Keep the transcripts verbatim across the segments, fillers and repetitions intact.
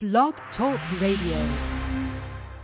Blog Talk Radio.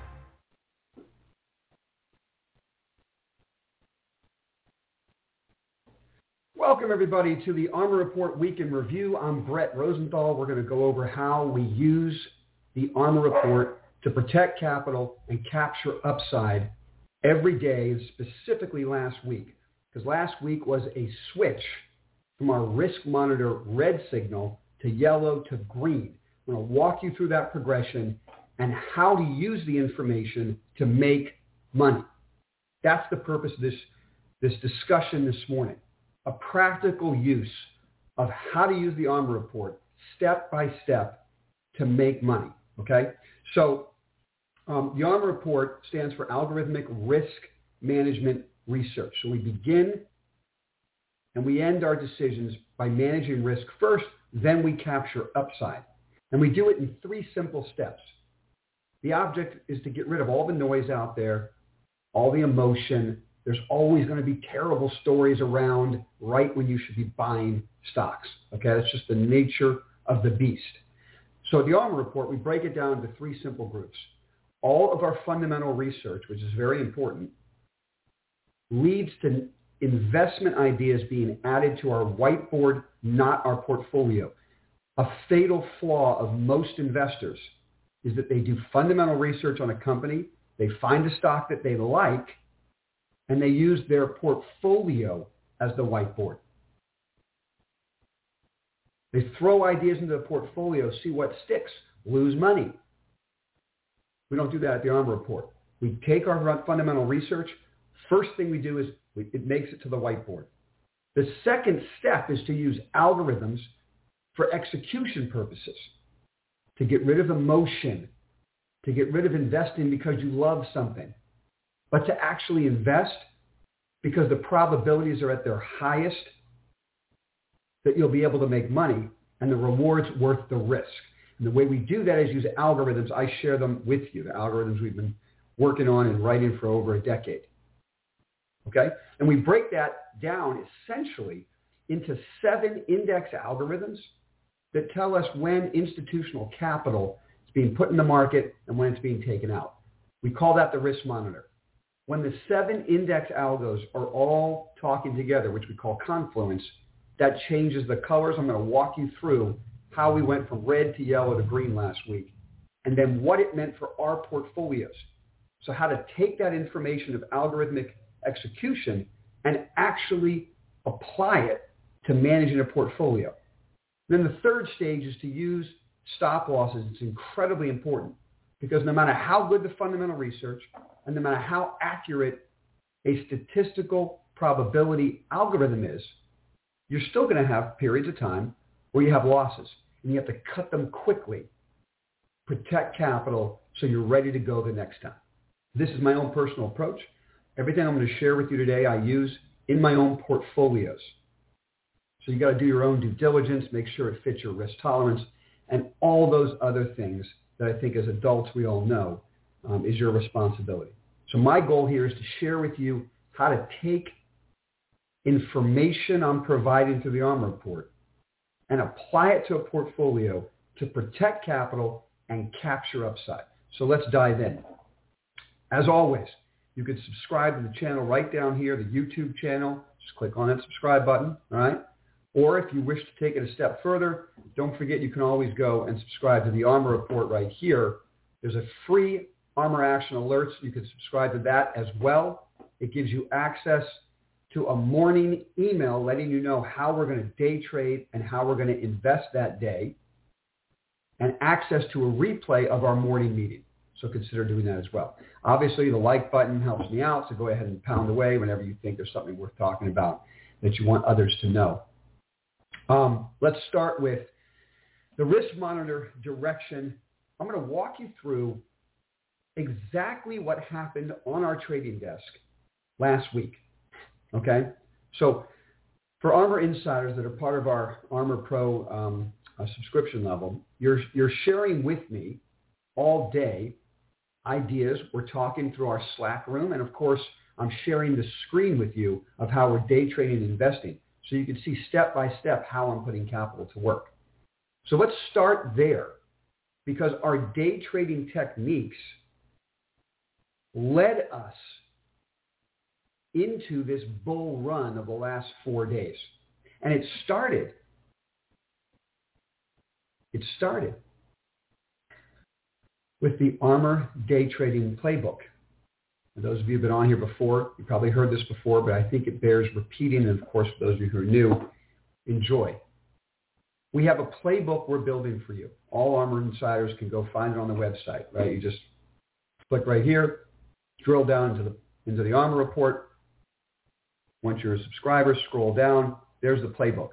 Welcome, everybody, to the ARMR Report Week in Review. I'm Brett Rosenthal. We're going to go over how we use the ARMR Report to protect capital and capture upside every day, specifically last week. Because last week was a switch from our risk monitor red signal to yellow to green. I'm going to walk you through that progression and how to use the information to make money. That's the purpose of this, this discussion this morning. A practical use of how to use the ARMR Report step by step to make money, okay? So um, the ARMR Report stands for Algorithmic Risk Management Research. So we begin and we end our decisions by managing risk first, then we capture upside. And we do it in three simple steps. The object is to get rid of all the noise out there, all the emotion. There's always going to be terrible stories around right when you should be buying stocks. Okay, that's just the nature of the beast. So the ARMR Report, we break it down into three simple groups. All of our fundamental research, which is very important, leads to investment ideas being added to our whiteboard, not our portfolio. A fatal flaw of most investors is that they do fundamental research on a company, they find a stock that they like, and they use their portfolio as the whiteboard. They throw ideas into the portfolio, see what sticks, lose money. We don't do that at the ARMR Report. We take our fundamental research. First thing we do is we, it makes it to the whiteboard. The second step is to use algorithms for execution purposes, to get rid of emotion, to get rid of investing because you love something, but to actually invest because the probabilities are at their highest that you'll be able to make money and the reward's worth the risk. And the way we do that is use algorithms. I share them with you, the algorithms we've been working on and writing for over a decade. Okay? And we break that down essentially into seven index algorithms that tell us when institutional capital is being put in the market and when it's being taken out. We call that the risk monitor. When the seven index algos are all talking together, which we call confluence, that changes the colors. I'm going to walk you through how we went from red to yellow to green last week, and then what it meant for our portfolios. So how to take that information of algorithmic execution and actually apply it to managing a portfolio. Then the third stage is to use stop losses. It's incredibly important because no matter how good the fundamental research and no matter how accurate a statistical probability algorithm is, you're still going to have periods of time where you have losses and you have to cut them quickly, protect capital so you're ready to go the next time. This is my own personal approach. Everything I'm going to share with you today I use in my own portfolios. So you got to do your own due diligence, make sure it fits your risk tolerance, and all those other things that I think as adults we all know um, is your responsibility. So my goal here is to share with you how to take information I'm providing through the ARMR Report and apply it to a portfolio to protect capital and capture upside. So let's dive in. As always, you can subscribe to the channel right down here, the YouTube channel. Just click on that subscribe button, all right? Or if you wish to take it a step further, don't forget you can always go and subscribe to the ARMR Report right here. There's a free ARMR Action Alerts. You can subscribe to that as well. It gives you access to a morning email letting you know how we're going to day trade and how we're going to invest that day, and access to a replay of our morning meeting. So consider doing that as well. Obviously, the like button helps me out, so go ahead and pound away whenever you think there's something worth talking about that you want others to know. Um, let's start with the risk monitor direction. I'm going to walk you through exactly what happened on our trading desk last week. Okay? So for ARMR Insiders that are part of our ARMR Pro um, uh, subscription level, you're, you're sharing with me all day ideas. We're talking through our Slack room, and of course, I'm sharing the screen with you of how we're day trading and investing. So you can see step by step how I'm putting capital to work. So let's start there. because our day trading techniques led us into this bull run of the last four days. And it started, it started with the Armor Day Trading Playbook. And those of you who have been on here before, you probably heard this before, but I think it bears repeating. And of course, for those of you who are new, enjoy. We have a playbook we're building for you. All Armor Insiders can go find it on the website, right? You just click right here, drill down into the into the Armor Report. Once you're a subscriber, scroll down. There's the playbook.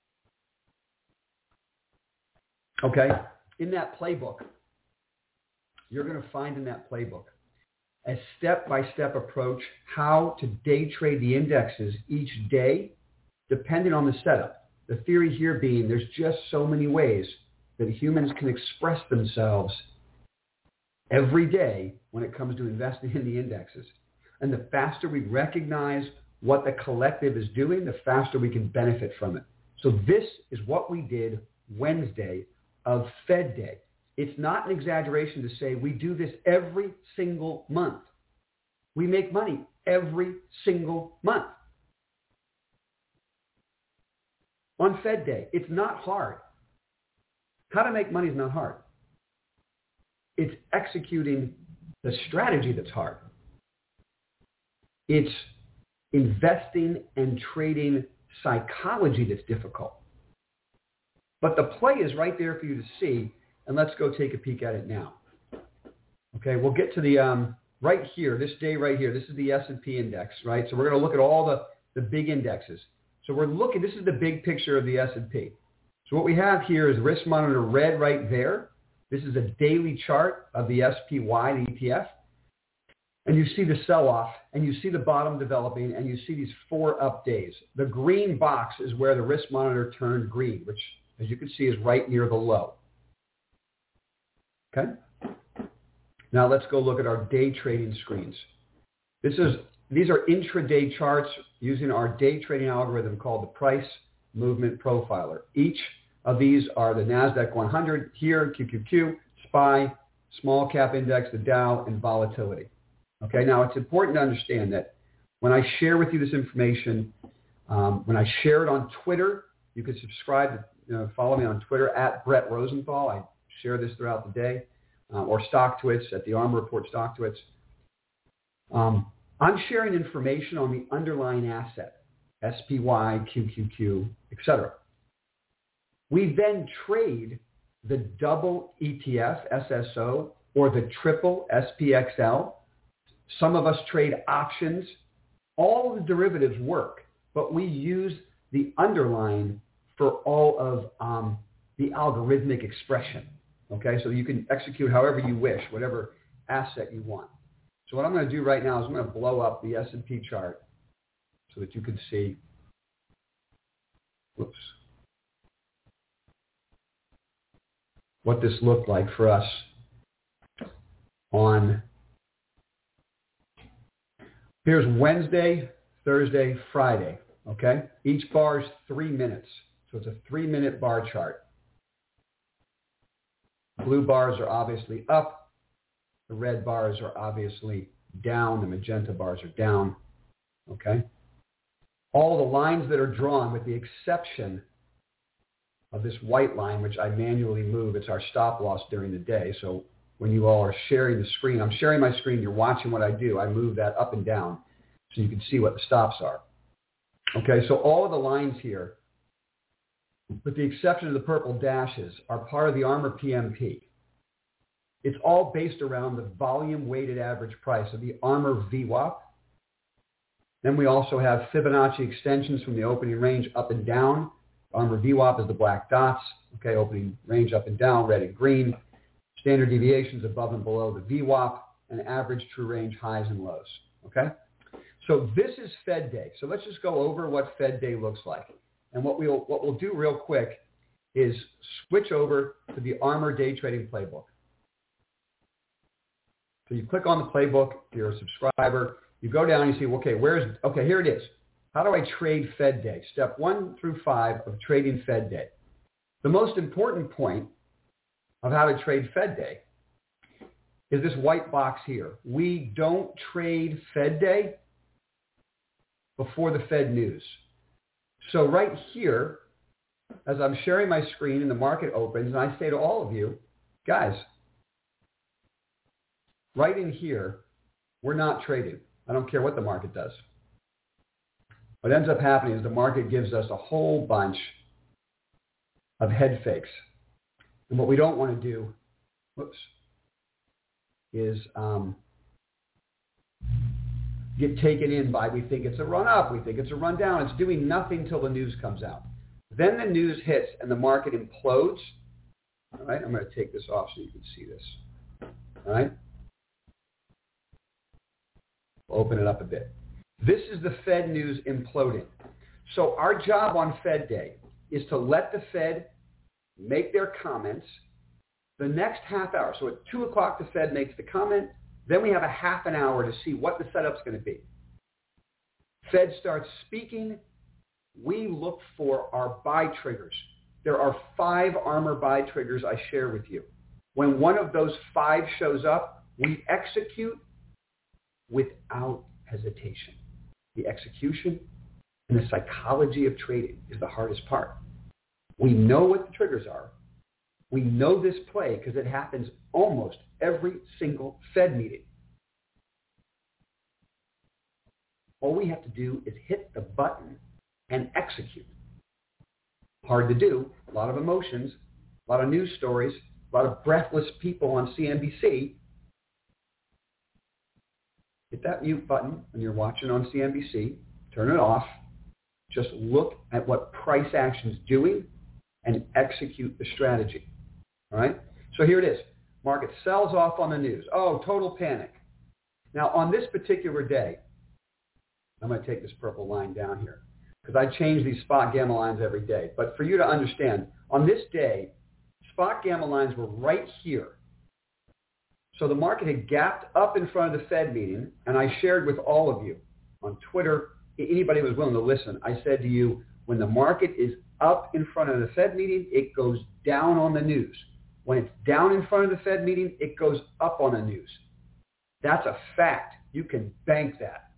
Okay? In that playbook, you're going to find in that playbook a step-by-step approach how to day trade the indexes each day, depending on the setup. The theory here being there's just so many ways that humans can express themselves every day when it comes to investing in the indexes. And the faster we recognize what the collective is doing, the faster we can benefit from it. So this is what we did Wednesday of Fed Day. It's not an exaggeration to say we do this every single month. We make money every single month. On Fed Day, it's not hard. How to make money is not hard. It's executing the strategy that's hard. It's investing and trading psychology that's difficult. But the play is right there for you to see, and let's go take a peek at it now. Okay, we'll get to the, um, right here, this day right here, this is the S and P index, right? So we're going to look at all the, the big indexes. So we're looking, this is the big picture of the S and P. So what we have here is risk monitor red right there. This is a daily chart of the S P Y, the E T F. And you see the sell-off, and you see the bottom developing, and you see these four up days. The green box is where the risk monitor turned green, which, as you can see, is right near the low. Okay? Now let's go look at our day trading screens. This is, these are intraday charts using our day trading algorithm called the Price Movement Profiler. Each of these are the NASDAQ one hundred, here, Q Q Q, S P Y, small cap index, the Dow, and volatility. Okay, now it's important to understand that when I share with you this information, um, when I share it on Twitter, you can subscribe, to, you know, follow me on Twitter at Brett Rosenthal. I share this throughout the day, uh, or StockTwits at the Armor Report StockTwits. Um, I'm sharing information on the underlying asset, S P Y, Q Q Q, et cetera. We then trade the double E T F, S S O, or the triple S P X L. Some of us trade options. All of the derivatives work, but we use the underlying for all of um, the algorithmic expression. Okay, so you can execute however you wish, whatever asset you want. So what I'm going to do right now is I'm going to blow up the S and P chart so that you can see. Whoops. What this looked like for us on, here's Wednesday, Thursday, Friday, okay? Each bar is three minutes, so it's a three-minute bar chart. Blue bars are obviously up. The red bars are obviously down. The magenta bars are down, okay? All the lines that are drawn, with the exception of this white line, which I manually move, it's our stop loss during the day. So when you all are sharing the screen, I'm sharing my screen, you're watching what I do. I move that up and down so you can see what the stops are. Okay, so all of the lines here, with the exception of the purple dashes, are part of the Armor P M P. It's all based around the volume weighted average price of the Armor V WAP. Then we also have Fibonacci extensions from the opening range up and down. Armor V WAP is the black dots, okay, opening range up and down, red and green. Standard deviations above and below the V WAP, and average true range highs and lows, okay? So this is Fed Day. So let's just go over what Fed Day looks like. And what we'll, what we'll do real quick is switch over to the Armor Day Trading Playbook. So you click on the playbook, if you're a subscriber, you go down and you see, okay, where's, okay, here it is. How do I trade Fed Day? Step one through five of trading Fed Day. The most important point of how to trade Fed Day is this white box here. We don't trade Fed Day before the Fed news. So right here, as I'm sharing my screen and the market opens, and I say to all of you, guys, right in here, we're not trading. I don't care what the market does. What ends up happening is the market gives us a whole bunch of head fakes. And what we don't want to do, whoops, is um, get taken in by we think it's a run up, we think it's a run down. It's doing nothing till the news comes out. Then the news hits and the market implodes. All right, I'm going to take this off so you can see this. All right. We'll open it up a bit. This is the Fed news imploding. So our job on Fed Day is to let the Fed make their comments the next half hour. So at two o'clock, the Fed makes the comment. Then we have a half an hour to see what the setup's going to be. Fed starts speaking. We look for our buy triggers. There are five ARMR buy triggers I share with you. When one of those five shows up, we execute without hesitation. The execution and the psychology of trading is the hardest part. We know what the triggers are. We know this play because it happens almost every single Fed meeting. All we have to do is hit the button and execute. Hard to do, a lot of emotions, a lot of news stories, a lot of breathless people on C N B C. Hit that mute button when you're watching on C N B C. Turn it off. Just look at what price action's doing and execute the strategy. All right? So here it is. Market sells off on the news. Oh, total panic. Now, on this particular day, I'm going to take this purple line down here because I change these spot gamma lines every day. But for you to understand, on this day, spot gamma lines were right here. So the market had gapped up in front of the Fed meeting, and I shared with all of you on Twitter, anybody who was willing to listen, I said to you, when the market is up in front of the Fed meeting, it goes down on the news. When it's down in front of the Fed meeting, it goes up on the news. That's a fact. You can bank that.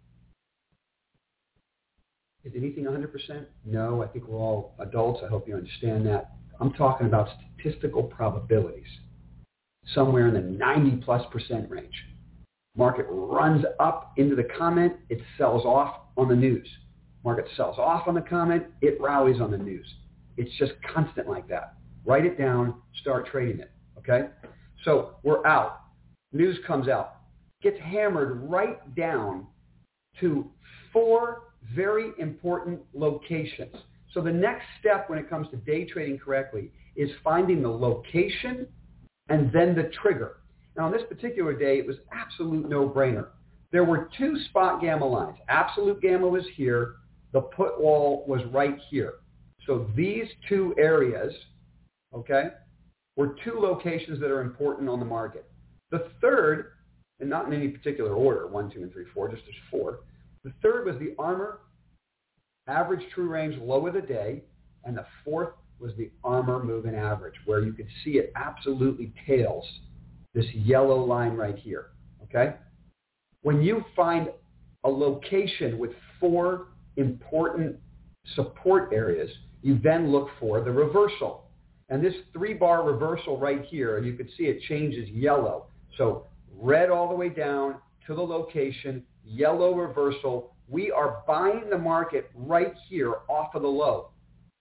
Is anything one hundred percent? No, I think we're all adults. I hope you understand that. I'm talking about statistical probabilities, somewhere in the ninety plus percent range. Market runs up into the comment, it sells off on the news. Market sells off on the comment, it rallies on the news. It's just constant like that. Write it down, start trading it, okay? So we're out. News comes out. Gets hammered right down to four very important locations. So the next step when it comes to day trading correctly is finding the location and then the trigger. Now on this particular day, it was absolute no-brainer. There were two spot gamma lines. Absolute gamma was here. The put wall was right here. So these two areas, okay, were two locations that are important on the market. The third, and not in any particular order, one, two, and three, four, just there's four. The third was the ARMR average true range low of the day, and the fourth was the ARMR moving average, where you could see it absolutely tails this yellow line right here, okay? When you find a location with four important support areas, you then look for the reversal. And this three-bar reversal right here, and you can see it changes yellow. So red all the way down to the location, yellow reversal. We are buying the market right here off of the low.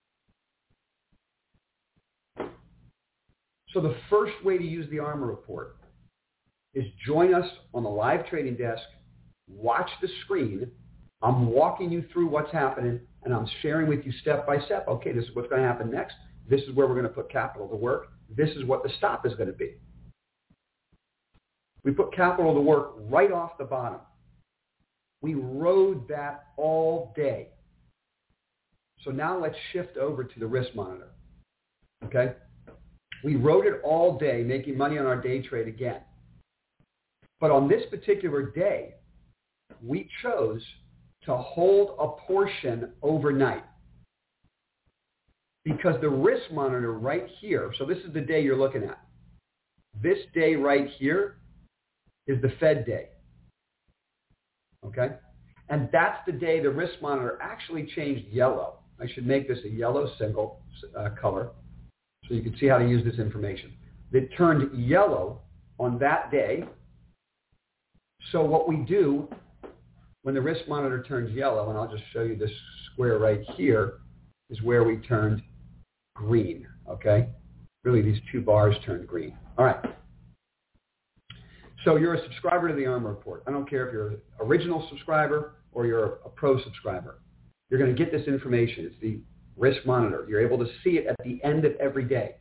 So the first way to use the ARMR report is join us on the live trading desk, watch the screen. I'm walking you through what's happening, and I'm sharing with you step by step. Okay, this is what's going to happen next. This is where we're going to put capital to work. This is what the stop is going to be. We put capital to work right off the bottom. We rode that all day. So now let's shift over to the risk monitor. Okay? We rode it all day, making money on our day trade again. But on this particular day, we chose to hold a portion overnight. Because the risk monitor right here, so this is the day you're looking at. this day right here is the Fed day. Okay? And that's the day the risk monitor actually changed yellow. I should make this a yellow single uh, color so you can see how to use this information. It turned yellow on that day. So what we do when the risk monitor turns yellow, and I'll just show you this square right here, is where we turned green, okay? Really, these two bars turned green. All right. So you're a subscriber to the ARMR Report. I don't care if you're an original subscriber or you're a pro subscriber. You're going to get this information. It's the risk monitor. You're able to see it at the end of every day.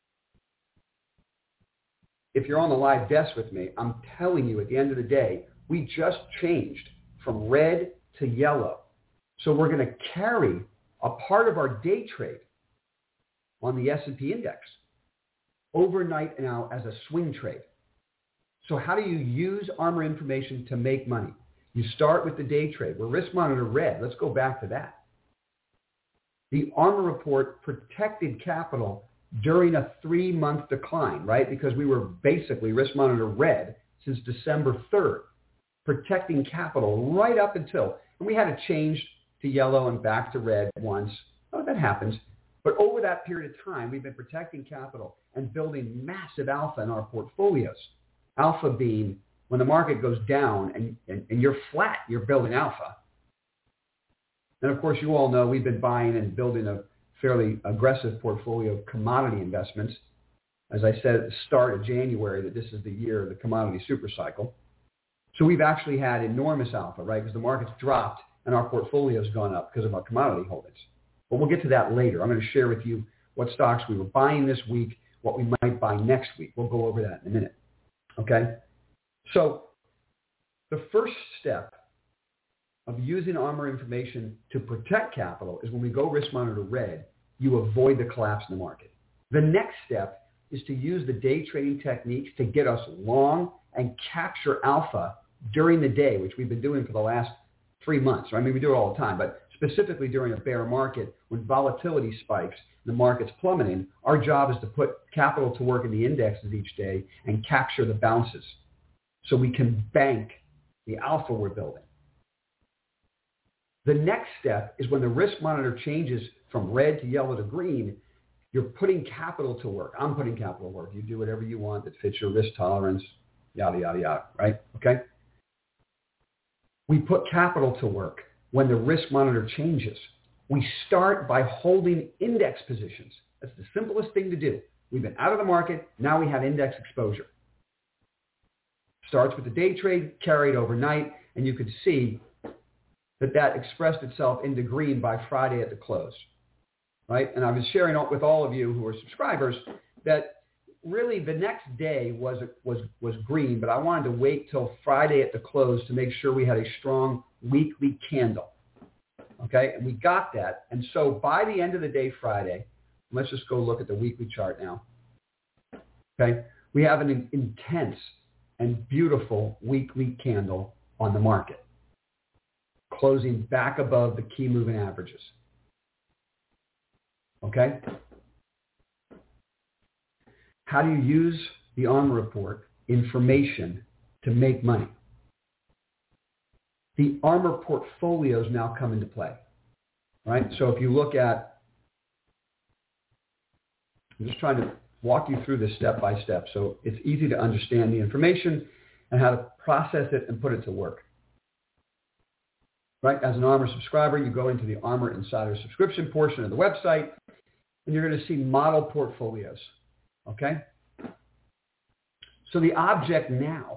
If you're on the live desk with me, I'm telling you at the end of the day, we just changed from red to yellow. So we're going to carry a part of our day trade on the S and P index overnight now as a swing trade. So how do you use ARMR information to make money? You start with the day trade. We're risk monitor red. Let's go back to that. The ARMR Report protected capital during a three-month decline, right? Because we were basically risk monitor red since December third, protecting capital right up until, and we had to change to yellow and back to red once. Oh, that happens. But over that period of time, we've been protecting capital and building massive alpha in our portfolios. Alpha being when the market goes down and, and, and you're flat, you're building alpha. And of course, you all know we've been buying and building a fairly aggressive portfolio of commodity investments. As I said at the start of January, that this is the year of the commodity super cycle. So we've actually had enormous alpha, right? Because the market's dropped and our portfolio's gone up because of our commodity holdings. But we'll get to that later. I'm going to share with you what stocks we were buying this week, what we might buy next week. We'll go over that in a minute. Okay? So the first step of using ARMR information to protect capital is when we go risk monitor red, you avoid the collapse in the market. The next step is to use the day trading techniques to get us long and capture alpha during the day, which we've been doing for the last three months. I mean, we do it all the time, but specifically during a bear market when volatility spikes and the market's plummeting, our job is to put capital to work in the indexes each day and capture the bounces so we can bank the alpha we're building. The next step is when the risk monitor changes from red to yellow to green, you're putting capital to work. I'm putting capital to work. You do whatever you want that fits your risk tolerance, yada, yada, yada, right? Okay? We put capital to work when the risk monitor changes. We start by holding index positions. That's the simplest thing to do. We've been out of the market. Now we have index exposure. Starts with the day trade, carried overnight, and you could see that that expressed itself into green by Friday at the close, right? And I was sharing with all of you who are subscribers that really the next day was was was green, but I wanted to wait till Friday at the close to make sure we had a strong weekly candle, okay? And we got that. And so by the end of the day Friday, let's just go look at the weekly chart now, okay? We have an intense and beautiful weekly candle on the market, closing back above the key moving averages. Okay? How do you use the ARMR Report information to make money? The ARMR portfolios now come into play, right? So if you look at, I'm just trying to walk you through this step by step so it's easy to understand the information and how to process it and put it to work. Right? As an ARMR subscriber, you go into the ARMR Insider subscription portion of the website, and you're going to see model portfolios. Okay? So the object now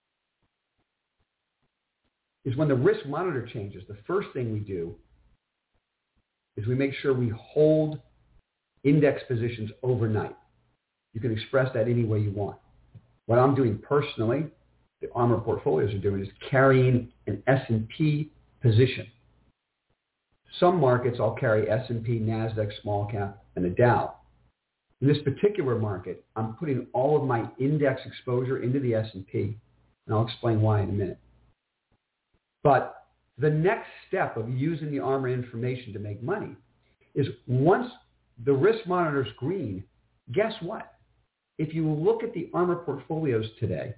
is when the risk monitor changes, the first thing we do is we make sure we hold index positions overnight. You can express that any way you want. What I'm doing personally, the ARMR portfolios are doing, is carrying an S and P position. Some markets I'll carry S and P, NASDAQ, small cap, and the Dow. In this particular market, I'm putting all of my index exposure into the S and P, and I'll explain why in a minute. But the next step of using the ARMR information to make money is once the risk monitor's green, guess what? if you look at the ARMOR portfolios today,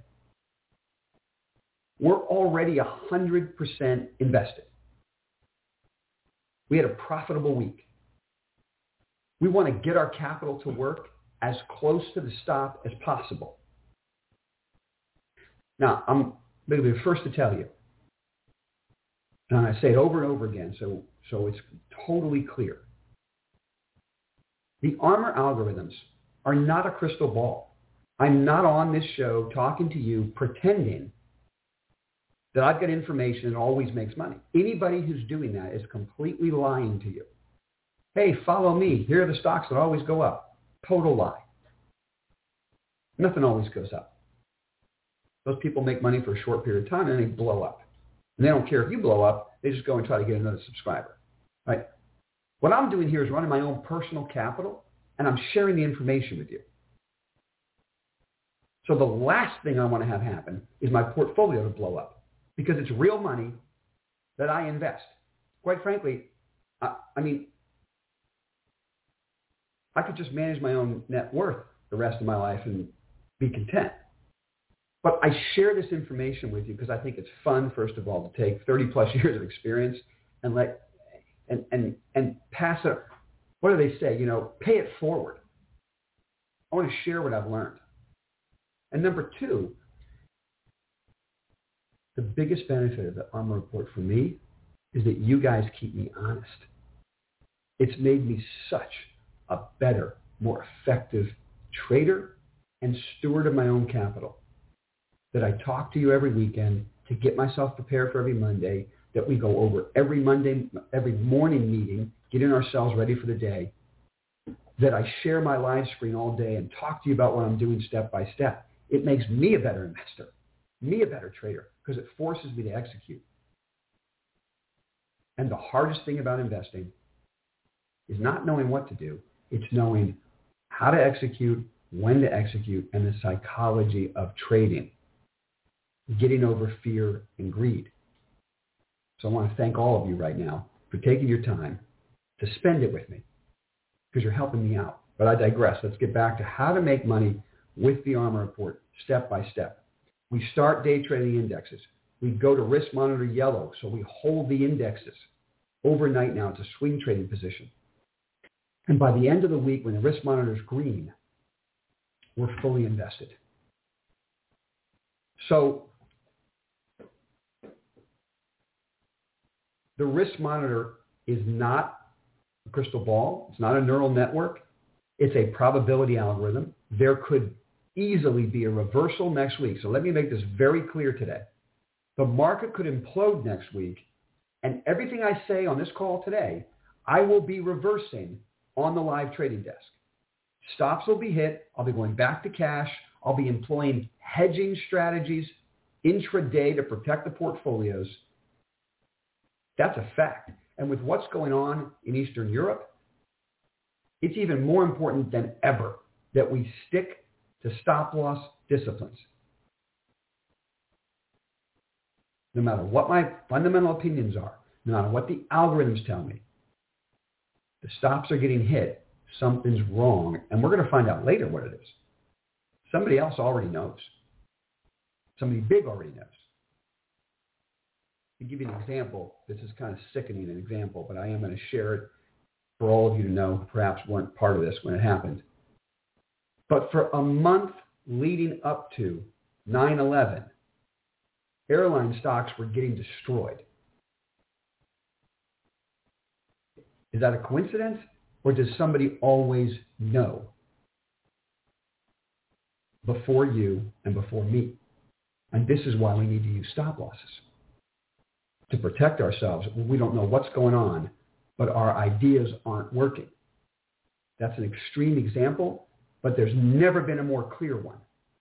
we're already one hundred percent invested. We had a profitable week. We want to get our capital to work as close to the stop as possible. Now, I'm going to be the first to tell you, and I say it over and over again so, so it's totally clear. The ARMOR algorithms are not a crystal ball. I'm not on this show talking to you pretending that I've got information that always makes money. Anybody who's doing that is completely lying to you. Hey, follow me. Here are the stocks that always go up. Total lie. Nothing always goes up. Those people make money for a short period of time and then they blow up. And they don't care if you blow up. They just go and try to get another subscriber. Right? What I'm doing here is running my own personal capital, and I'm sharing the information with you. So the last thing I want to have happen is my portfolio to blow up, because it's real money that I invest. Quite frankly, I, I mean, I could just manage my own net worth the rest of my life and be content. But I share this information with you because I think it's fun, first of all, to take thirty plus years of experience and let and and and pass it. What do they say? You know, pay it forward. I want to share what I've learned. And number two, the biggest benefit of the ARMOR report for me is that you guys keep me honest. It's made me such a better, more effective trader and steward of my own capital, that I talk to you every weekend to get myself prepared for every Monday, that we go over every Monday, every morning meeting, getting ourselves ready for the day, that I share my live screen all day and talk to you about what I'm doing step by step. It makes me a better investor, me a better trader, because it forces me to execute. And the hardest thing about investing is not knowing what to do. It's knowing how to execute, when to execute, and the psychology of trading, getting over fear and greed. So I want to thank all of you right now for taking your time to spend it with me, because you're helping me out. But I digress. Let's get back to how to make money with the ARMOR report step by step. We start day trading indexes. We go to risk monitor yellow, so we hold the indexes. Overnight now, it's a swing trading position. And by the end of the week, when the risk monitor is green, we're fully invested. So the risk monitor is not a crystal ball. It's not a neural network. It's a probability algorithm. There could easily be a reversal next week. So let me make this very clear today. The market could implode next week, and everything I say on this call today, I will be reversing on the live trading desk. Stops will be hit. I'll be going back to cash. I'll be employing hedging strategies intraday to protect the portfolios. That's a fact. And with what's going on in Eastern Europe, it's even more important than ever that we stick to stop loss disciplines. No matter what my fundamental opinions are, no matter what the algorithms tell me, the stops are getting hit, something's wrong, and we're going to find out later what it is. Somebody else already knows. Somebody big already knows. To give you an example, this is kind of sickening an example, but I am going to share it for all of you to know who perhaps weren't part of this when it happened. But for a month leading up to nine eleven, airline stocks were getting destroyed. Is that a coincidence, or does somebody always know before you and before me? And this is why we need to use stop losses, to protect ourselves when we don't know what's going on, but our ideas aren't working. That's an extreme example, but there's never been a more clear one.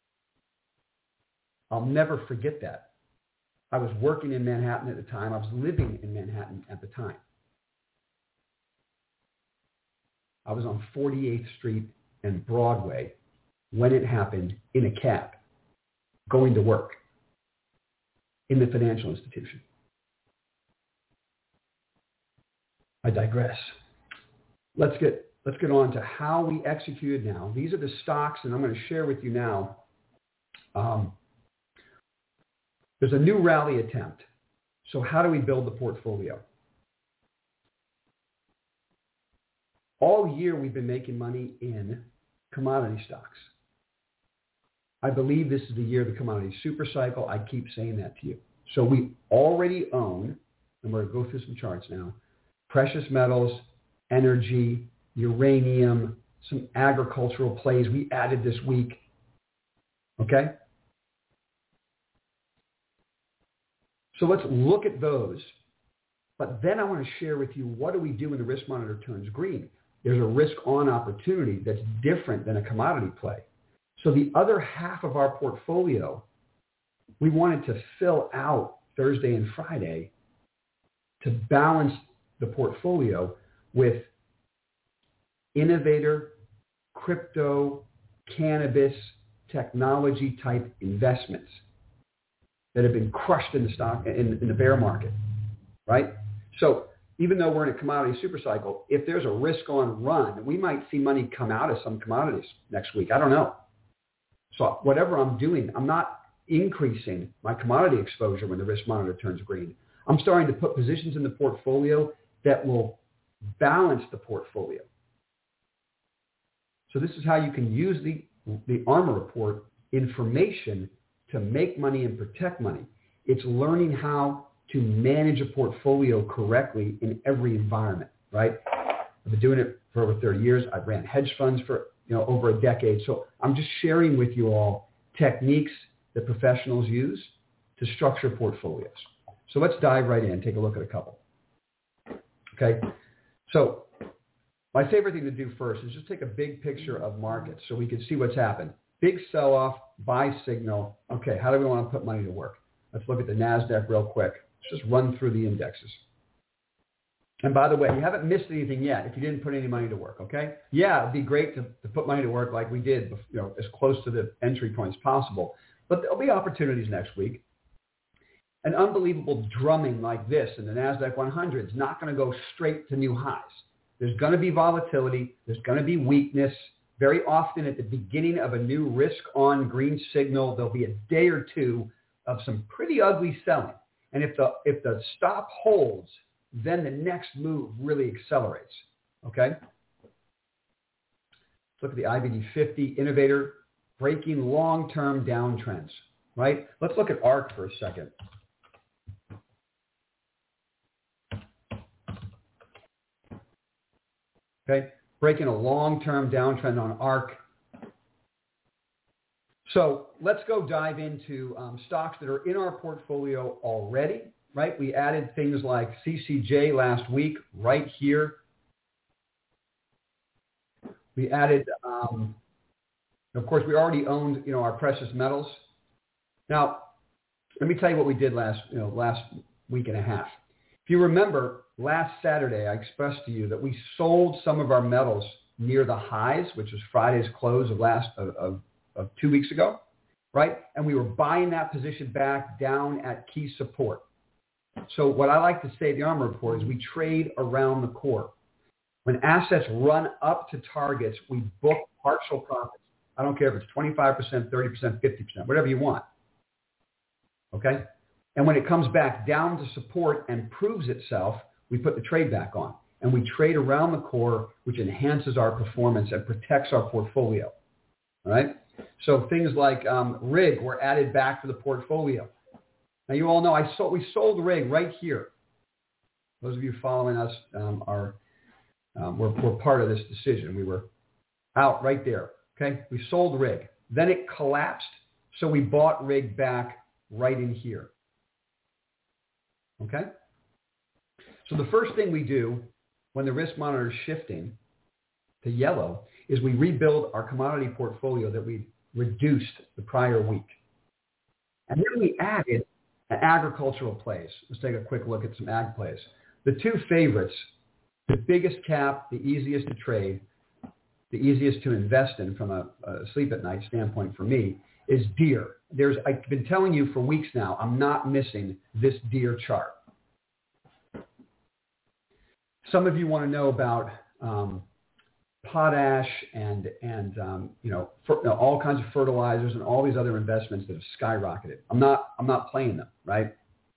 I'll never forget that. I was working in Manhattan at the time. I was living in Manhattan at the time. I was on forty-eighth Street and Broadway when it happened in a cab, going to work in the financial institution. I digress. Let's get let's get on to how we executed now. These are the stocks, and I'm going to share with you now. Um, there's a new rally attempt. So how do we build the portfolio? All year we've been making money in commodity stocks. I believe this is the year of the commodity super cycle. I keep saying that to you. So we already own, and we're going to go through some charts now, precious metals, energy, uranium, some agricultural plays we added this week. Okay? So let's look at those. But then I want to share with you, what do we do when the risk monitor turns green? There's a risk-on opportunity that's different than a commodity play. So the other half of our portfolio, we wanted to fill out Thursday and Friday to balance the portfolio with innovator, crypto, cannabis, technology type investments that have been crushed in the stock in, in the bear market, right? So even though we're in a commodity super cycle, if there's a risk on run, we might see money come out of some commodities next week. I don't know. So whatever I'm doing, I'm not increasing my commodity exposure when the risk monitor turns green. I'm starting to put positions in the portfolio that will balance the portfolio. So this is how you can use the, the ARMOR report information to make money and protect money. It's learning how to manage a portfolio correctly in every environment, right? I've been doing it for over thirty years. I've ran hedge funds for you know over a decade. So I'm just sharing with you all techniques that professionals use to structure portfolios. So let's dive right in and take a look at a couple. Okay? So my favorite thing to do first is just take a big picture of markets so we can see what's happened. Big sell-off, buy signal. Okay, how do we want to put money to work? Let's look at the NASDAQ real quick. Let's just run through the indexes. And by the way, you haven't missed anything yet if you didn't put any money to work, okay? Yeah, it'd be great to, to put money to work like we did, you know, as close to the entry point as possible. But there'll be opportunities next week. An unbelievable drumming like this in the NASDAQ one hundred is not going to go straight to new highs. There's going to be volatility. There's going to be weakness. Very often at the beginning of a new risk-on green signal, there'll be a day or two of some pretty ugly selling. And if the if the stop holds, then the next move really accelerates. Okay? Let's look at the I B D fifty Innovator breaking long-term downtrends, right? Let's look at ARK for a second. Okay? Breaking a long-term downtrend on ARK. So let's go dive into um, stocks that are in our portfolio already, right? We added things like C C J last week, right here. We added, um, of course, we already owned, you know, our precious metals. Now, let me tell you what we did last, you know, last week and a half. If you remember, last Saturday, I expressed to you that we sold some of our metals near the highs, which was Friday's close of last of, of, of two weeks ago, right? And we were buying that position back down at key support. So what I like to say at the ARMOR report is we trade around the core. When assets run up to targets, we book partial profits. I don't care if it's twenty-five percent, thirty percent, fifty percent, whatever you want. Okay? And when it comes back down to support and proves itself, we put the trade back on. And we trade around the core, which enhances our performance and protects our portfolio. All right? So things like um, R I G were added back to the portfolio. Now, you all know I sold, we sold R I G right here. Those of you following us um, are um, we're, we're part of this decision. We were out right there. Okay? We sold R I G. Then it collapsed, so we bought R I G back right in here. Okay? So the first thing we do when the risk monitor is shifting to yellow is we rebuild our commodity portfolio that we reduced the prior week. And then we added agricultural plays. Let's take a quick look at some ag plays. The two favorites, the biggest cap, the easiest to trade, the easiest to invest in from a, a sleep at night standpoint for me, is Deere. There's, I've been telling you for weeks now, I'm not missing this Deere chart. Some of you want to know about um, potash and and um, you know, fer, you know all kinds of fertilizers and all these other investments that have skyrocketed. I'm not I'm not playing them, right?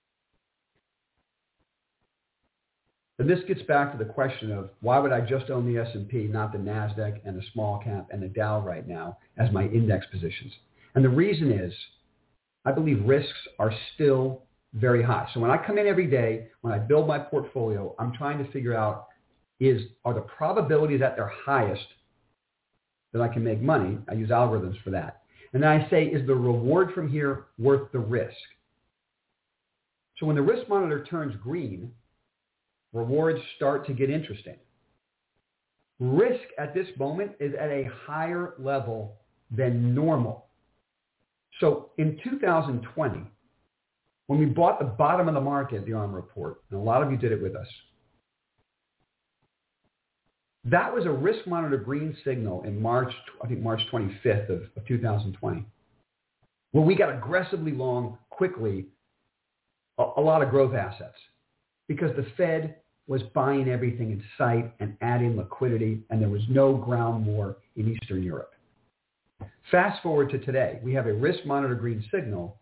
And this gets back to the question of why would I just own the S and P, not the NASDAQ and the small cap and the Dow right now as my index positions? And the reason is I believe risks are still very high. So when I come in every day, when I build my portfolio, I'm trying to figure out is are the probabilities at their highest that I can make money? I use algorithms for that. And then I say, is the reward from here worth the risk? So when the risk monitor turns green, rewards start to get interesting. Risk at this moment is at a higher level than normal. So in two thousand twenty, when we bought the bottom of the market, the ARM report, and a lot of you did it with us, that was a risk monitor green signal in March, I think March twenty-fifth of, of two thousand twenty, where we got aggressively long, quickly, a, a lot of growth assets because the Fed was buying everything in sight and adding liquidity, and there was no ground war in Eastern Europe. Fast forward to today, we have a risk monitor green signal,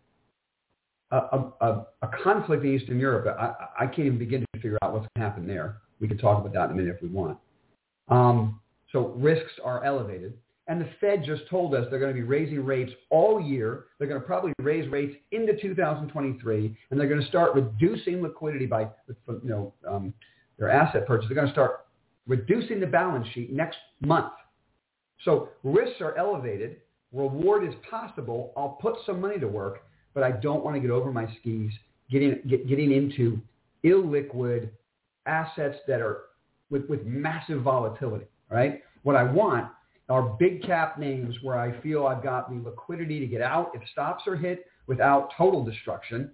a, a, a, a conflict in Eastern Europe. I, I can't even begin to figure out what's going to happen there. We can talk about that in a minute if we want. Um, so risks are elevated. And the Fed just told us they're going to be raising rates all year. They're going to probably raise rates into two thousand twenty-three, and they're going to start reducing liquidity by, you know, um, their asset purchase. They're going to start reducing the balance sheet next month. So risks are elevated. Reward is possible. I'll put some money to work, but I don't want to get over my skis getting get, getting into illiquid assets that are with, with massive volatility, right? What I want are big cap names where I feel I've got the liquidity to get out if stops are hit without total destruction,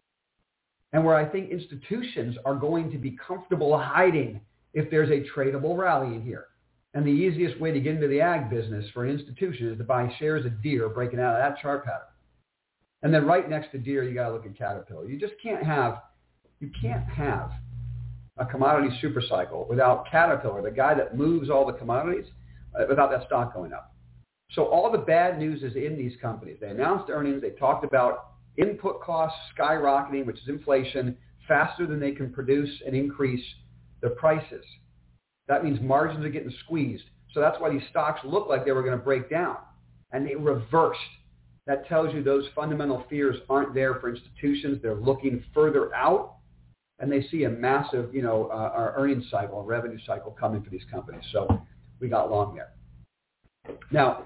and where I think institutions are going to be comfortable hiding if there's a tradable rally in here. And the easiest way to get into the ag business for an institution is to buy shares of Deere breaking out of that chart pattern. And then right next to Deere, you got to look at Caterpillar. You just can't have, you can't have a commodity super cycle without Caterpillar, the guy that moves all the commodities, uh, without that stock going up. So all the bad news is in these companies. They announced earnings. They talked about input costs skyrocketing, which is inflation, faster than they can produce and increase their prices. That means margins are getting squeezed. So that's why these stocks look like they were going to break down. And they reversed. That tells you those fundamental fears aren't there for institutions. They're looking further out, and they see a massive, you know, uh, our earnings cycle, a revenue cycle coming for these companies. So we got long there. Now,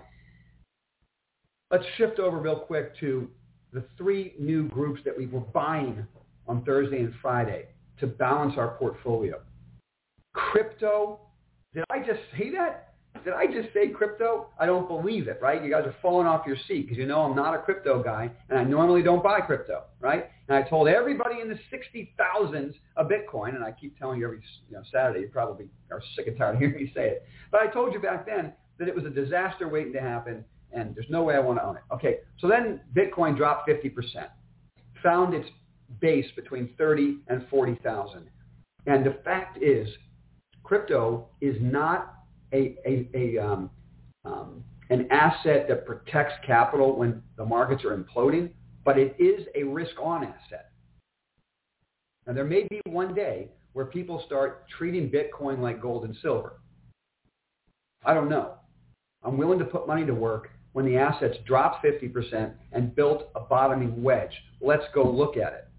let's shift over real quick to the three new groups that we were buying on Thursday and Friday to balance our portfolio. Crypto. Did I just say that? Did I just say crypto? I don't believe it, right? You guys are falling off your seat because you know I'm not a crypto guy, and I normally don't buy crypto, right? And I told everybody in the sixty thousands of Bitcoin, and I keep telling you every you know, Saturday, you probably are sick and tired of hearing me say it, but I told you back then that it was a disaster waiting to happen, and there's no way I want to own it. Okay, so then Bitcoin dropped fifty percent, found its base between thirty and forty thousand. And the fact is, crypto is not a, a, a um, um, an asset that protects capital when the markets are imploding, but it is a risk-on asset. Now, there may be one day where people start treating Bitcoin like gold and silver. I don't know. I'm willing to put money to work when the assets dropped fifty percent and built a bottoming wedge. Let's go look at it.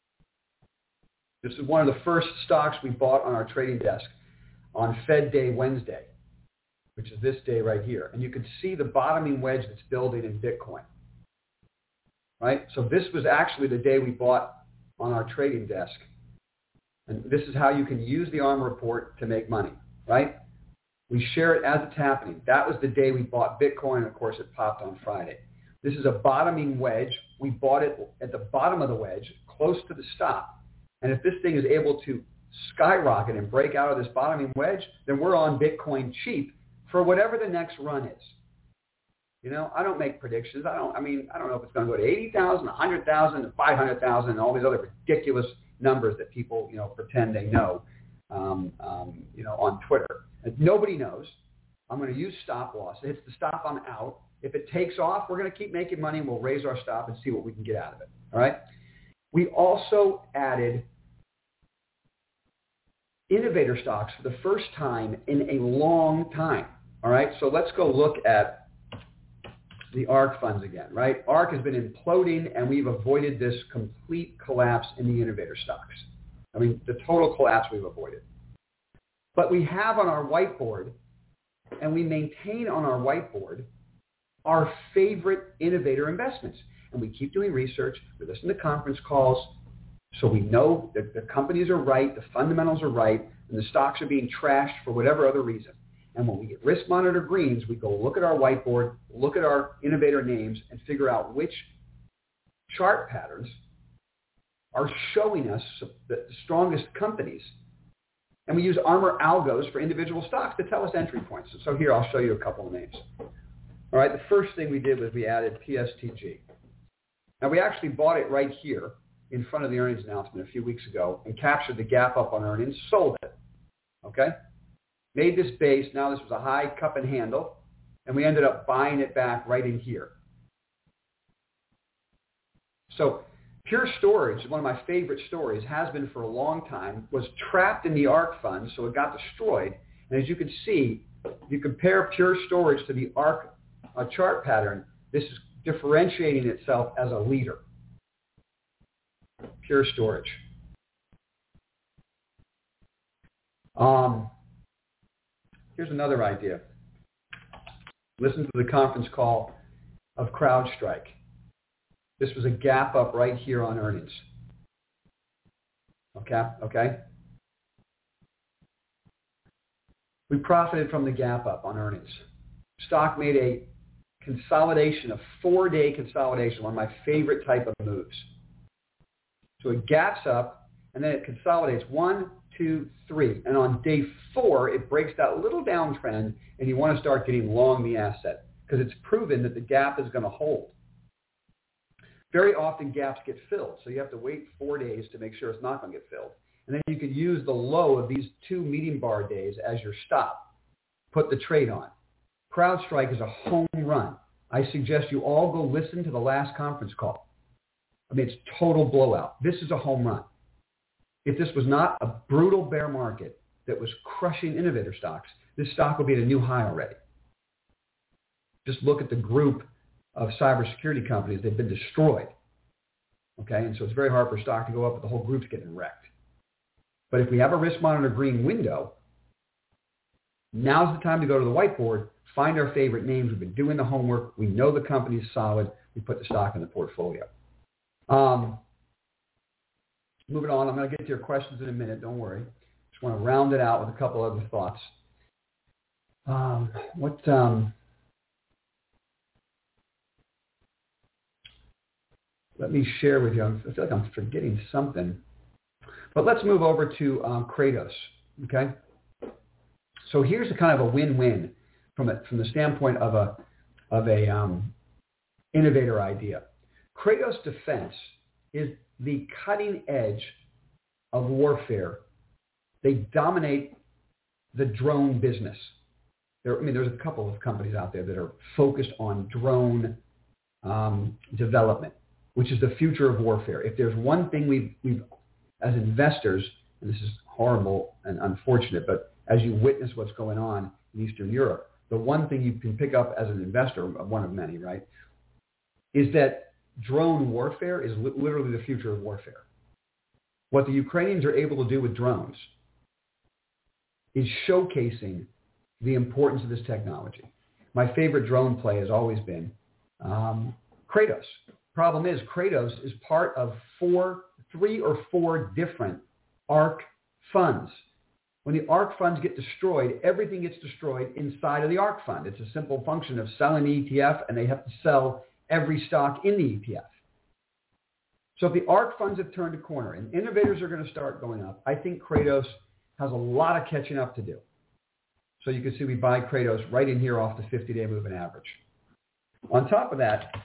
This is one of the first stocks we bought on our trading desk on Fed Day Wednesday, which is this day right here. And you can see the bottoming wedge that's building in Bitcoin, right? So this was actually the day we bought on our trading desk. And this is how you can use the ARM report to make money, right? We share it as it's happening. That was the day we bought Bitcoin, and of course it popped on Friday. This is a bottoming wedge. We bought it at the bottom of the wedge, close to the stop. And if this thing is able to skyrocket and break out of this bottoming wedge, then we're on Bitcoin cheap for whatever the next run is. You know, I don't make predictions. I don't, I mean, I don't know if it's going to go to eighty thousand, one hundred thousand, five hundred thousand, and all these other ridiculous numbers that people, you know, pretend they know, um, um, you know, on Twitter. And nobody knows. I'm going to use stop loss. If it hits the stop, I'm out. If it takes off, we're going to keep making money and we'll raise our stop and see what we can get out of it. All right. We also added innovator stocks for the first time in a long time. All right. So let's go look at the ARK funds again, right? ARK has been imploding and we've avoided this complete collapse in the innovator stocks. I mean, the total collapse we've avoided. But we have on our whiteboard, and we maintain on our whiteboard, our favorite innovator investments. And we keep doing research, we listen to conference calls, so we know that the companies are right, the fundamentals are right, and the stocks are being trashed for whatever other reason. And when we get risk monitor greens, we go look at our whiteboard, look at our innovator names, and figure out which chart patterns are showing us the strongest companies. And we use Armor algos for individual stocks to tell us entry points. So here, I'll show you a couple of names. All right, the first thing we did was we added P S T G. Now, we actually bought it right here in front of the earnings announcement a few weeks ago and captured the gap up on earnings, sold it, okay? Made this base. Now, this was a high cup and handle, and we ended up buying it back right in here. So Pure Storage, one of my favorite stories, has been for a long time, was trapped in the ARK fund, so it got destroyed. And as you can see, if you compare Pure Storage to the ARK uh, chart pattern, this is differentiating itself as a leader. Pure Storage. Um, here's another idea. Listen to the conference call of CrowdStrike. This was a gap up right here on earnings. Okay, okay. We profited from the gap up on earnings. Stock made a consolidation, a four-day consolidation, one of my favorite type of moves. So it gaps up, and then it consolidates one, two, three. And on day four, it breaks that little downtrend, and you want to start getting long the asset because it's proven that the gap is going to hold. Very often gaps get filled, so you have to wait four days to make sure it's not going to get filled. And then you could use the low of these two medium bar days as your stop. Put the trade on. CrowdStrike is a home run. I suggest you all go listen to the last conference call. I mean, it's total blowout. This is a home run. If this was not a brutal bear market that was crushing innovator stocks, this stock would be at a new high already. Just look at the group of cybersecurity companies. They've been destroyed. Okay, and so it's very hard for stock to go up, but the whole group's getting wrecked. But if we have a risk monitor green window, now's the time to go to the whiteboard, find our favorite names. We've been doing the homework. We know the company's solid. We put the stock in the portfolio. Um, moving on, I'm going to get to your questions in a minute. Don't worry. Just want to round it out with a couple other thoughts. Um, what... Um, Let me share with you. I feel like I'm forgetting something. But let's move over to um, Kratos, okay? So here's a kind of a win-win from a, from the standpoint of a, of a um, innovator idea. Kratos Defense is the cutting edge of warfare. They dominate the drone business. There, I mean, there's a couple of companies out there that are focused on drone um, development, which is the future of warfare. If there's one thing we've, we've, as investors, and this is horrible and unfortunate, but as you witness what's going on in Eastern Europe, the one thing you can pick up as an investor, one of many, right, is that drone warfare is li- literally the future of warfare. What the Ukrainians are able to do with drones is showcasing the importance of this technology. My favorite drone play has always been um, Kratos. Problem is, Kratos is part of four, three or four different ARK funds. When the ARK funds get destroyed, everything gets destroyed inside of the ARK fund. It's a simple function of selling the E T F, and they have to sell every stock in the E T F. So if the ARK funds have turned a corner and innovators are going to start going up, I think Kratos has a lot of catching up to do. So you can see we buy Kratos right in here off the fifty-day moving average. On top of that,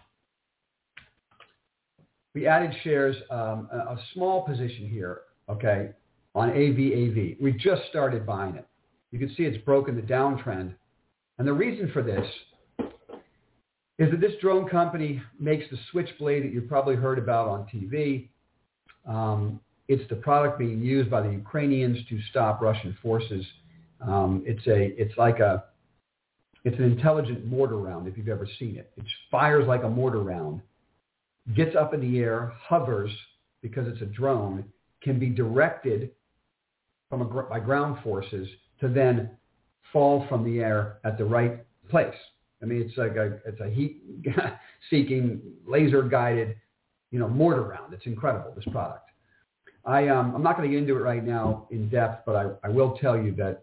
we added shares, um, a, a small position here, okay, on A V A V. We just started buying it. You can see it's broken the downtrend And the reason for this is that this drone company makes the Switchblade that you've probably heard about on T V. Um, it's the product being used by the Ukrainians to stop Russian forces. Um, it's a, it's like a, it's an intelligent mortar round if you've ever seen it. It fires like a mortar round, gets up in the air, hovers because it's a drone, can be directed from a, by ground forces to then fall from the air at the right place. I mean, it's like a, it's a heat-seeking, laser-guided, you know, mortar round. It's incredible, this product. I, um, I'm not going to get into it right now in depth, but I, I will tell you that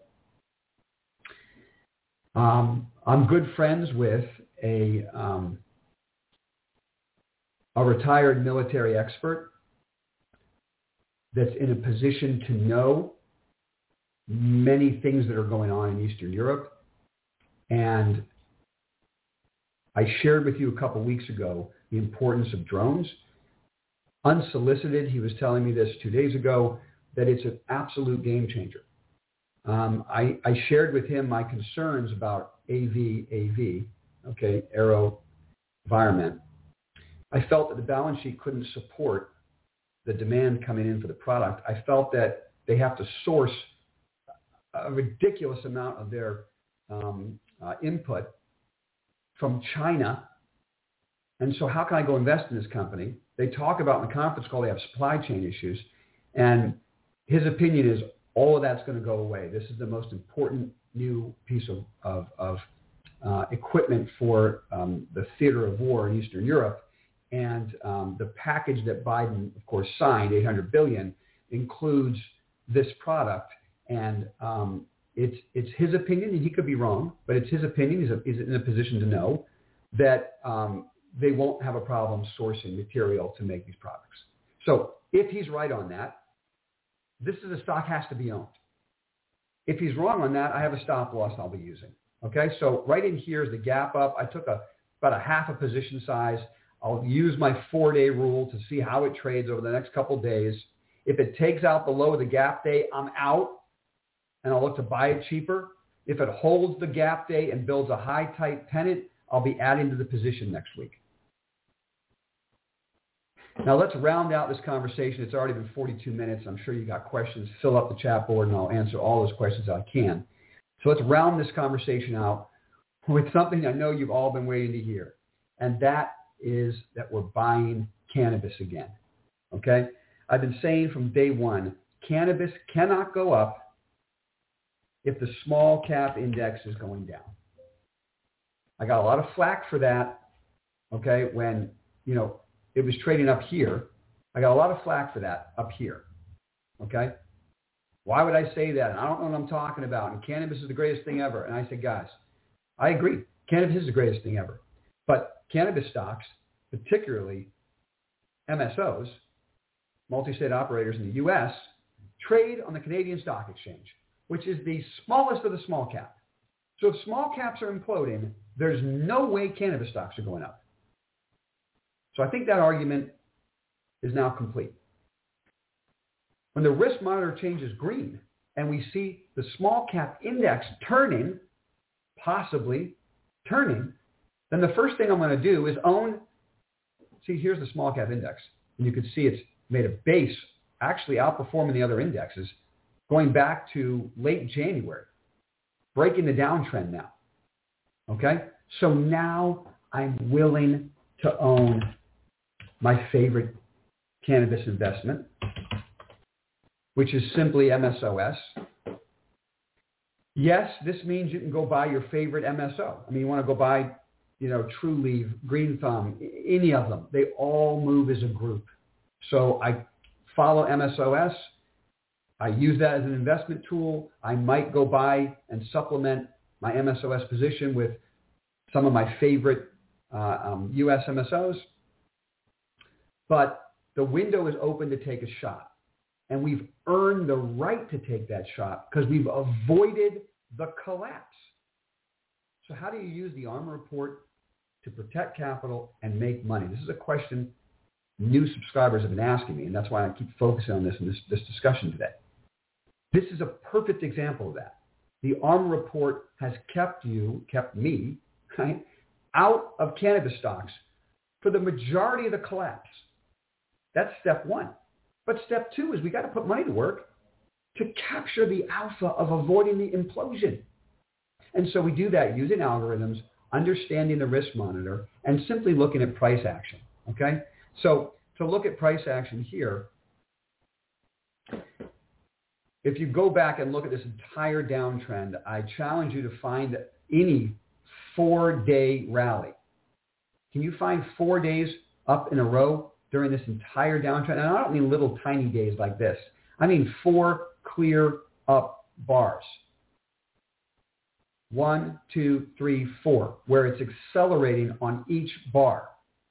um, I'm good friends with a, um, a retired military expert that's in a position to know many things that are going on in Eastern Europe. And I shared with you a couple weeks ago the importance of drones. Unsolicited, he was telling me this two days ago, that it's an absolute game changer. Um, I, I shared with him my concerns about A V A V, okay, AeroVironment. I felt that the balance sheet couldn't support the demand coming in for the product. I felt that they have to source a ridiculous amount of their um, uh, input from China. And so how can I go invest in this company? They talk about in the conference call they have supply chain issues. And his opinion is all of that's going to go away. This is the most important new piece of, of, of uh, equipment for um, the theater of war in Eastern Europe. And um, the package that Biden, of course, signed, eight hundred billion dollars, includes this product. And um, it's it's his opinion, and he could be wrong, but it's his opinion. He's, a, he's in a position to know that um, they won't have a problem sourcing material to make these products. So if he's right on that, this is a stock has to be owned. If he's wrong on that, I have a stop loss I'll be using. Okay, so right in here is the gap up. I took a about a half a position size. I'll use my four-day rule to see how it trades over the next couple days. If it takes out below the gap day, I'm out, and I'll look to buy it cheaper. If it holds the gap day and builds a high tight pennant, I'll be adding to the position next week. Now let's round out this conversation. It's already been forty-two minutes. I'm sure you got questions. Fill up the chat board, and I'll answer all those questions I can. So let's round this conversation out with something I know you've all been waiting to hear, and that is that we're buying cannabis again. Okay? I've been saying from day one, cannabis cannot go up if the small cap index is going down. I got a lot of flack for that, okay, when, you know, it was trading up here. I got a lot of flack for that up here, okay? Why would I say that? And I don't know what I'm talking about. And cannabis is the greatest thing ever. And I said, guys, I agree. Cannabis is the greatest thing ever. But cannabis stocks, particularly M S Os, multi-state operators in the U S, trade on the Canadian Stock Exchange, which is the smallest of the small cap. So if small caps are imploding, there's no way cannabis stocks are going up. So I think that argument is now complete. When the risk monitor changes green and we see the small cap index turning, possibly turning, then the first thing I'm going to do is own, see, here's the small cap index. And you can see it's made a base, actually outperforming the other indexes, going back to late January, breaking the downtrend now. Okay? So now I'm willing to own my favorite cannabis investment, which is simply M S O S. Yes, this means you can go buy your favorite M S O. I mean, you want to go buy, you know, Trulieve, Green Thumb, any of them. They all move as a group. So I follow M S O S. I use that as an investment tool. I might go buy and supplement my M S O S position with some of my favorite uh, um, U S M S Os. But the window is open to take a shot. And we've earned the right to take that shot because we've avoided the collapse. So how do you use the ARMOR report to protect capital and make money? This is a question new subscribers have been asking me, and that's why I keep focusing on this in this, this discussion today. This is a perfect example of that. the ARMOR report has kept you, kept me, right, out of cannabis stocks for the majority of the collapse. That's step one. But step two is we got to put money to work to capture the alpha of avoiding the implosion. And so we do that using algorithms, understanding the risk monitor, and simply looking at price action, okay? So to look at price action here, if you go back and look at this entire downtrend, I challenge you to find any four-day rally. Can you find four days up in a row during this entire downtrend? And I don't mean little tiny days like this. I mean four clear up bars. One, two, three, four, where it's accelerating on each bar.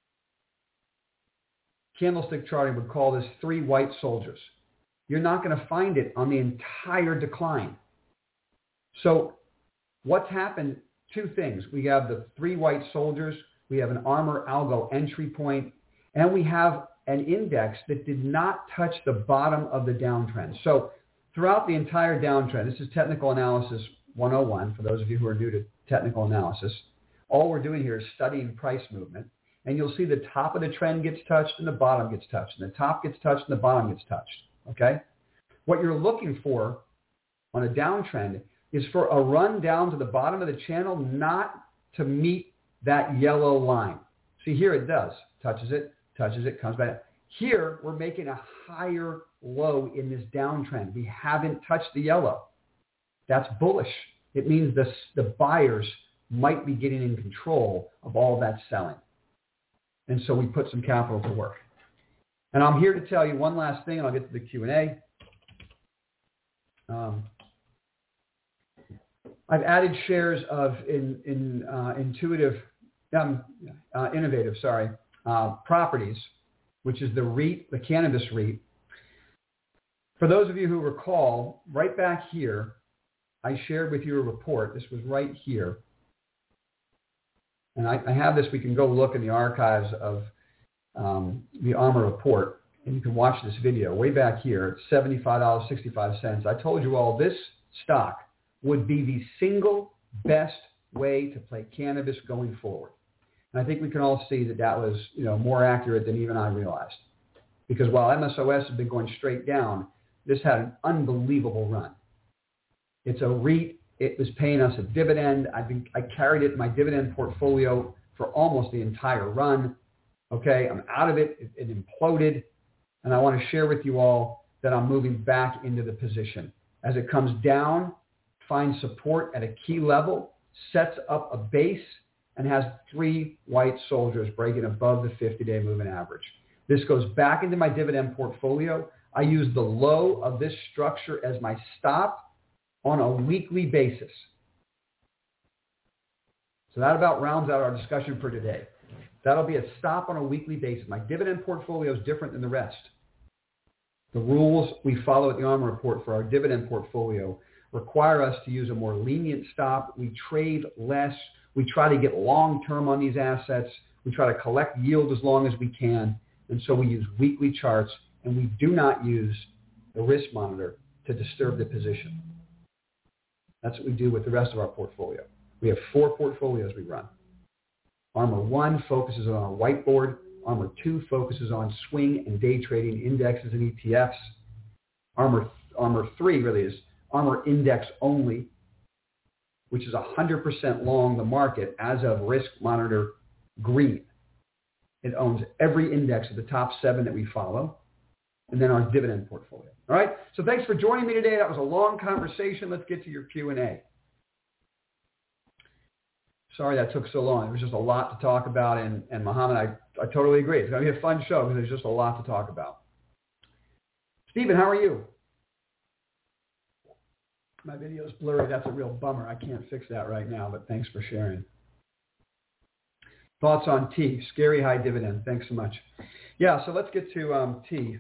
Candlestick charting would call this three white soldiers. You're not going to find it on the entire decline. So what's happened? Two things. We have the three white soldiers. We have an ARMOR algo entry point, and we have an index that did not touch the bottom of the downtrend. So throughout the entire downtrend, this is technical analysis one oh one for those of you who are new to technical analysis. All we're doing here is studying price movement, and you'll see the top of the trend gets touched and the bottom gets touched, and the top gets touched and the bottom gets touched, okay? What you're looking for on a downtrend is for a run down to the bottom of the channel not to meet that yellow line. See, here it does. Touches it, touches it, comes back. Here, we're making a higher low in this downtrend. We haven't touched the yellow. That's bullish. It means the, the buyers might be getting in control of all that selling. And so we put some capital to work. And I'm here to tell you one last thing, and I'll get to the Q and A. Um, I've added shares of in, in uh, intuitive, um, uh, innovative, sorry, uh, properties, which is the REIT, the cannabis REIT. For those of you who recall, right back here, I shared with you a report. This was right here. And I, I have this. We can go look in the archives of um, the ARMOR report, and you can watch this video way back here at seventy-five dollars and sixty-five cents. I told you all this stock would be the single best way to play cannabis going forward. And I think we can all see that that was, you know, more accurate than even I realized. Because while M S O S has been going straight down, this had an unbelievable run. It's a REIT. It was paying us a dividend. I've been, I carried it in my dividend portfolio for almost the entire run. Okay, I'm out of it. It, it imploded. And I want to share with you all that I'm moving back into the position. As it comes down, finds support at a key level, sets up a base, and has three white soldiers breaking above the fifty-day moving average. This goes back into my dividend portfolio. I use the low of this structure as my stop on a weekly basis. So that about rounds out our discussion for today. That'll be a stop on a weekly basis. My dividend portfolio is different than the rest. The rules we follow at the ARMOR report for our dividend portfolio require us to use a more lenient stop. We trade less. We try to get long-term on these assets. We try to collect yield as long as we can. And so we use weekly charts, and we do not use the risk monitor to disturb the position. That's what we do with the rest of our portfolio. We have four portfolios we run. ARMOR one focuses on our whiteboard. ARMOR two focuses on swing and day trading indexes and E T Fs. ARMOR, ARMOR three really is ARMOR index only, which is one hundred percent long the market as of risk monitor green. It owns every index of the top seven that we follow, and then our dividend portfolio. All right? So thanks for joining me today. That was a long conversation. Let's get to your Q and A. Sorry that took so long. It was just a lot to talk about, and, and Mohammed, I, I totally agree. It's going to be a fun show because there's just a lot to talk about. Stephen, how are you? My video's blurry. That's a real bummer. I can't fix that right now, but thanks for sharing. Thoughts on T, scary high dividend. Thanks so much. Yeah, so let's get to um, T.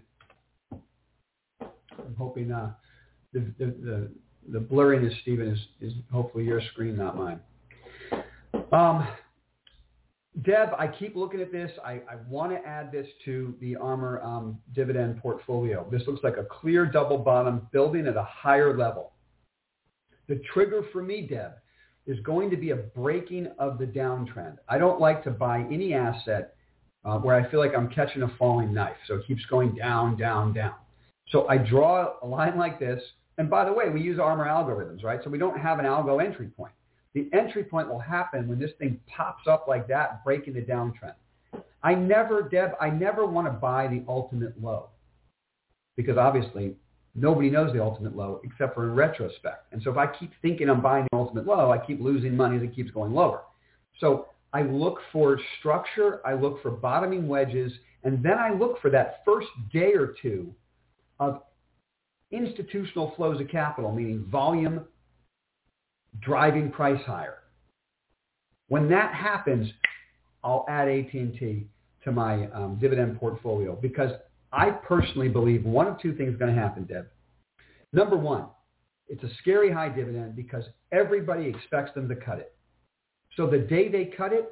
I'm hoping uh, the, the, the, the blurriness, Stephen, is, is hopefully your screen, not mine. Um, Deb, I keep looking at this. I, I want to add this to the ARMOR um, dividend portfolio. This looks like a clear double bottom building at a higher level. The trigger for me, Deb, is going to be a breaking of the downtrend. I don't like to buy any asset uh, where I feel like I'm catching a falling knife. So it keeps going down, down, down. So I draw a line like this. And by the way, we use Armor algorithms, right? So we don't have an algo entry point. The entry point will happen when this thing pops up like that, breaking the downtrend. I never, Deb, I never want to buy the ultimate low because obviously nobody knows the ultimate low except for in retrospect. And so if I keep thinking I'm buying the ultimate low, I keep losing money as it keeps going lower. So I look for structure, I look for bottoming wedges, and then I look for that first day or two of institutional flows of capital, meaning volume driving price higher. When that happens, I'll add A T and T to my um, dividend portfolio because I personally believe one of two things is going to happen, Deb. Number one, it's a scary high dividend because everybody expects them to cut it. So the day they cut it,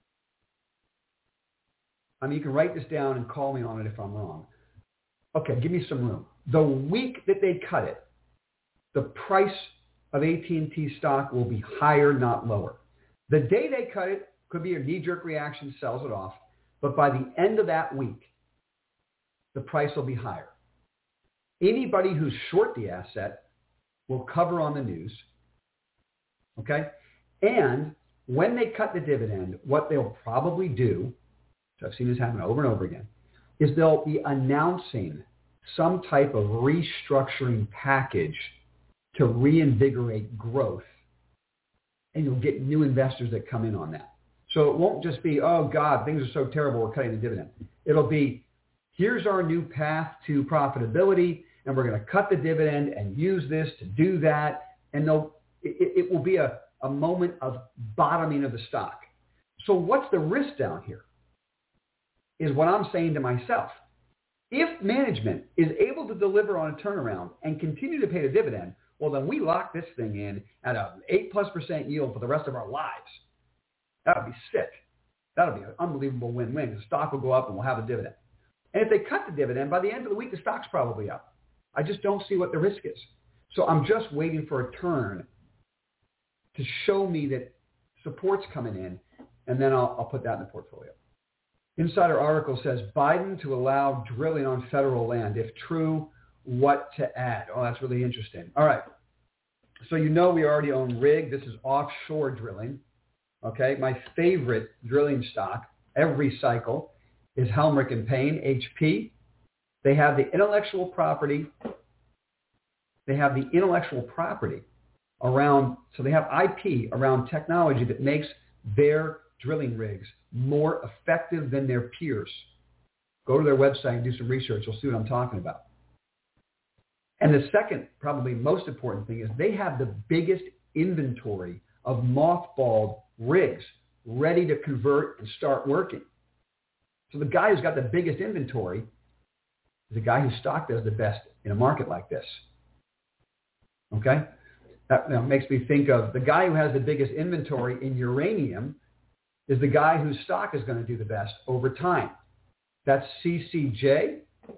I mean, you can write this down and call me on it if I'm wrong. Okay, give me some room. The week that they cut it, the price of A T and T stock will be higher, not lower. The day they cut it could be a knee-jerk reaction, sells it off. But by the end of that week, the price will be higher. Anybody who's short the asset will cover on the news. Okay? And when they cut the dividend, what they'll probably do, so I've seen this happen over and over again, is they'll be announcing some type of restructuring package to reinvigorate growth. And you'll get new investors that come in on that. So it won't just be, oh, God, things are so terrible, we're cutting the dividend. It'll be, here's our new path to profitability, and we're going to cut the dividend and use this to do that. And they'll, it, it will be a, a moment of bottoming of the stock. So what's the risk down here is what I'm saying to myself. If management is able to deliver on a turnaround and continue to pay the dividend, well, then we lock this thing in at an eight plus percent yield for the rest of our lives. That would be sick. That would be an unbelievable win-win. The stock will go up and we'll have a dividend. And if they cut the dividend, by the end of the week, the stock's probably up. I just don't see what the risk is. So I'm just waiting for a turn to show me that support's coming in, and then I'll, I'll put that in the portfolio. Insider article says, Biden to allow drilling on federal land. If true, what to add? Oh, that's really interesting. All right. So you know we already own rig. This is offshore drilling. Okay. My favorite drilling stock every cycle is Helmerich and Payne, H P. They have the intellectual property. They have the intellectual property around, so they have I P around technology that makes their drilling rigs more effective than their peers. Go to their website and do some research. You'll see what I'm talking about. And the second, probably most important thing is they have the biggest inventory of mothballed rigs ready to convert and start working. So the guy who's got the biggest inventory is the guy whose stock does the best in a market like this. Okay? That you know, makes me think of the guy who has the biggest inventory in uranium is the guy whose stock is going to do the best over time. That's C C J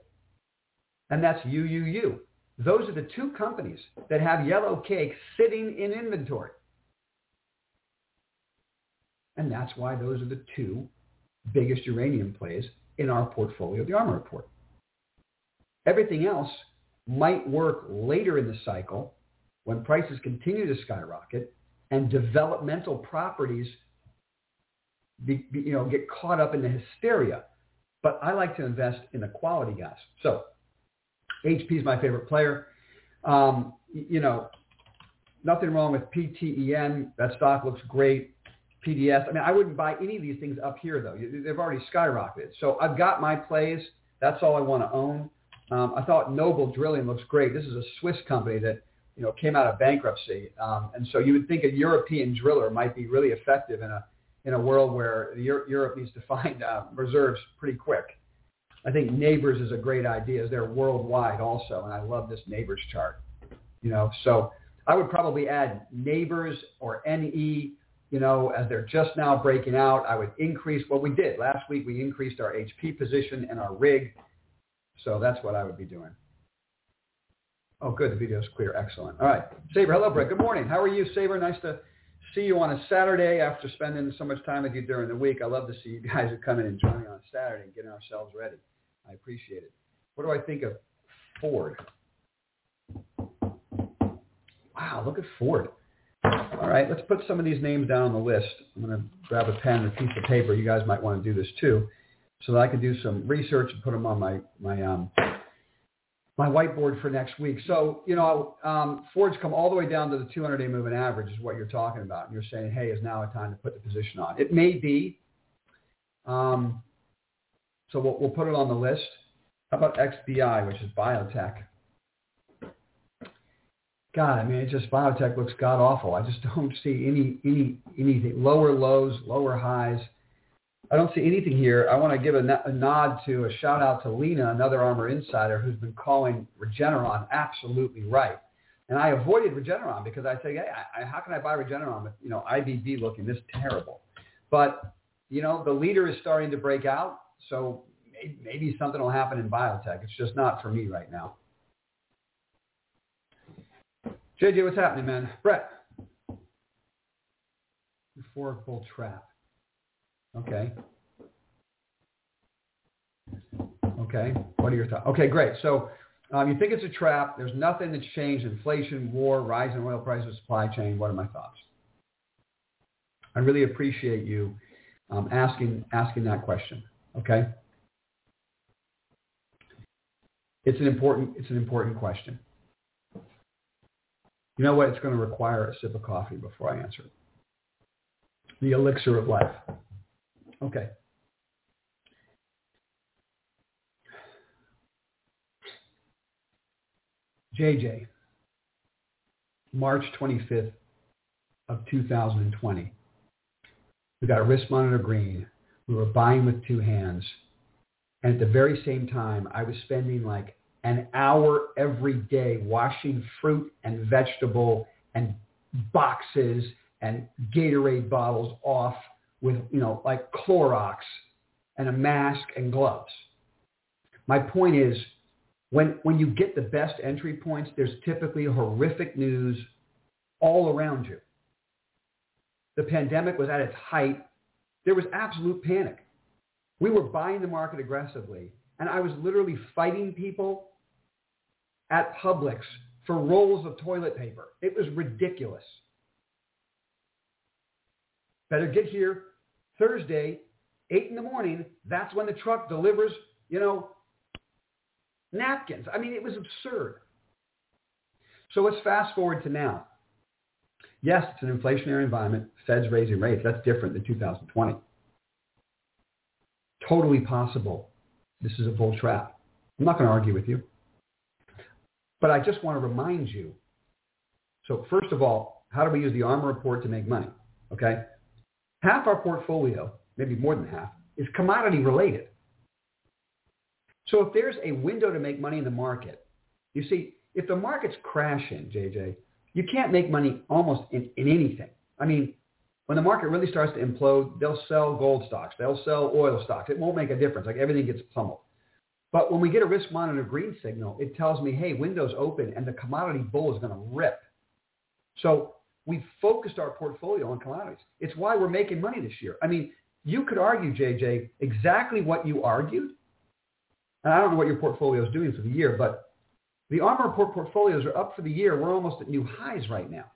and that's U U U. Those are the two companies that have yellow cake sitting in inventory. And that's why those are the two biggest uranium plays in our portfolio, the Armor Report. Everything else might work later in the cycle when prices continue to skyrocket and developmental properties be, be, you know, get caught up in the hysteria. But I like to invest in the quality guys. So H P is my favorite player. Um, you know, nothing wrong with P T E N. That stock looks great. P D S. I mean, I wouldn't buy any of these things up here, though. They've already skyrocketed. So I've got my plays. That's all I want to own. Um, I thought Noble Drilling looks great. This is a Swiss company that, you know, came out of bankruptcy. Um, and so you would think a European driller might be really effective in a in a world where Europe needs to find uh, reserves pretty quick. I think Neighbors is a great idea. They're worldwide also, and I love this Neighbors chart. You know, so I would probably add Neighbors or N E, you know, as they're just now breaking out. I would increase what we did. Last week we increased our H P position and our rig. So that's what I would be doing. Oh, good. The video's clear. Excellent. All right. Saber, hello, Brett. Good morning. How are you, Saber? Nice to see you on a Saturday after spending so much time with you during the week. I love to see you guys who come in and join me on a Saturday and getting ourselves ready. I appreciate it. What do I think of Ford? Wow, look at Ford. All right, let's put some of these names down on the list. I'm going to grab a pen and a piece of paper. You guys might want to do this too, so that I can do some research and put them on my my um, my whiteboard for next week. So, you know, um, Ford's come all the way down to the two hundred day moving average is what you're talking about. And you're saying, hey, is now a time to put the position on. It may be. Um, so we'll, we'll put it on the list. How about X B I, which is biotech? God, I mean, it just, biotech looks god-awful. I just don't see any any anything. Lower lows, lower highs. I don't see anything here. I want to give a, a nod to, a shout-out to Lena, another Armor insider, who's been calling Regeneron absolutely right. And I avoided Regeneron because I say, hey, I, I, how can I buy Regeneron with, you know, I B B looking this terrible? But, you know, the leader is starting to break out, so maybe, maybe something will happen in biotech. It's just not for me right now. J J, what's happening, man? Brett. Euphoric bull trap. Okay. Okay. What are your thoughts? Okay, great. So um, you think it's a trap. There's nothing that's changed. Inflation, war, rising oil prices, supply chain. What are my thoughts? I really appreciate you um, asking asking that question. Okay. It's an important it's an important question. You know what? It's going to require a sip of coffee before I answer it. The elixir of life. Okay. J J, March twenty-fifth of two thousand twenty. We got a wrist monitor green. We were buying with two hands. And at the very same time, I was spending like an hour every day washing fruit and vegetable and boxes and Gatorade bottles off with, you know, like Clorox and a mask and gloves. My point is, when, when you get the best entry points, there's typically horrific news all around you. The pandemic was at its height. There was absolute panic. We were buying the market aggressively, and I was literally fighting people at Publix for rolls of toilet paper. It was ridiculous. Better get here Thursday, eight in the morning. That's when the truck delivers, you know, napkins. I mean, it was absurd. So let's fast forward to now. Yes, it's an inflationary environment. Fed's raising rates. That's different than two thousand twenty. Totally possible. This is a bull trap. I'm not going to argue with you. But I just want to remind you. So first of all, how do we use the Armor Report to make money? Okay. Half our portfolio, maybe more than half, is commodity related. So if there's a window to make money in the market, you see, if the market's crashing, J J, you can't make money almost in, in anything. I mean, when the market really starts to implode, they'll sell gold stocks. They'll sell oil stocks. It won't make a difference. Like everything gets pummeled. But when we get a risk monitor green signal, it tells me, hey, window's open and the commodity bull is going to rip. So we've focused our portfolio on commodities. It's why we're making money this year. I mean, you could argue, J J, exactly what you argued. And I don't know what your portfolio is doing for the year, but the Armor Report portfolios are up for the year. We're almost at new highs right now.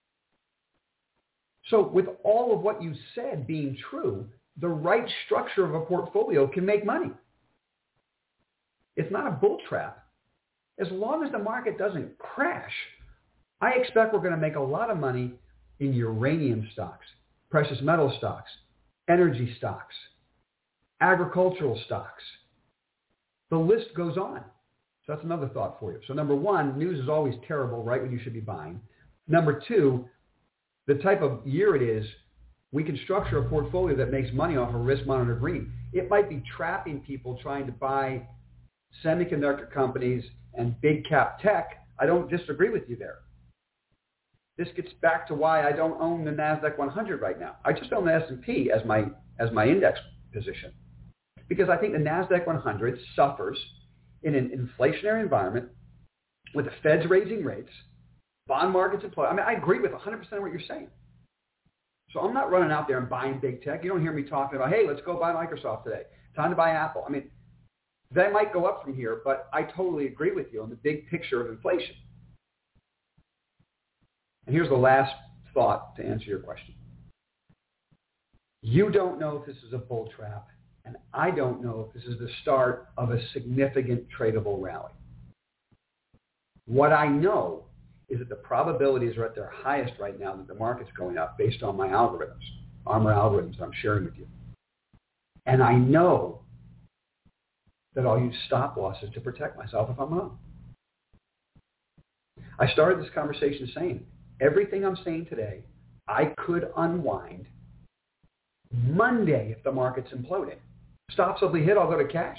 So with all of what you said being true, the right structure of a portfolio can make money. It's not a bull trap. As long as the market doesn't crash, I expect we're going to make a lot of money in uranium stocks, precious metal stocks, energy stocks, agricultural stocks. The list goes on. So that's another thought for you. So number one, news is always terrible right when you should be buying. Number two, the type of year it is, we can structure a portfolio that makes money off of risk monitor green. It might be trapping people trying to buy semiconductor companies and big cap tech. I don't disagree with you there. This gets back to why I don't own the NASDAQ one hundred right now. I just own the S and P as my as my index position because I think the NASDAQ one hundred suffers in an inflationary environment with the Fed's raising rates, bond markets employ. I mean, I agree with one hundred percent of what you're saying. So I'm not running out there and buying big tech. You don't hear me talking about, hey, let's go buy Microsoft today. Time to buy Apple. I mean, that might go up from here, but I totally agree with you on the big picture of inflation. And here's the last thought to answer your question. You don't know if this is a bull trap, and I don't know if this is the start of a significant tradable rally. What I know is that the probabilities are at their highest right now that the market's going up based on my algorithms, Armor algorithms I'm sharing with you. And I know that I'll use stop losses to protect myself if I'm wrong. I started this conversation saying, everything I'm saying today, I could unwind Monday if the market's imploding. Stops will be hit, I'll go to cash.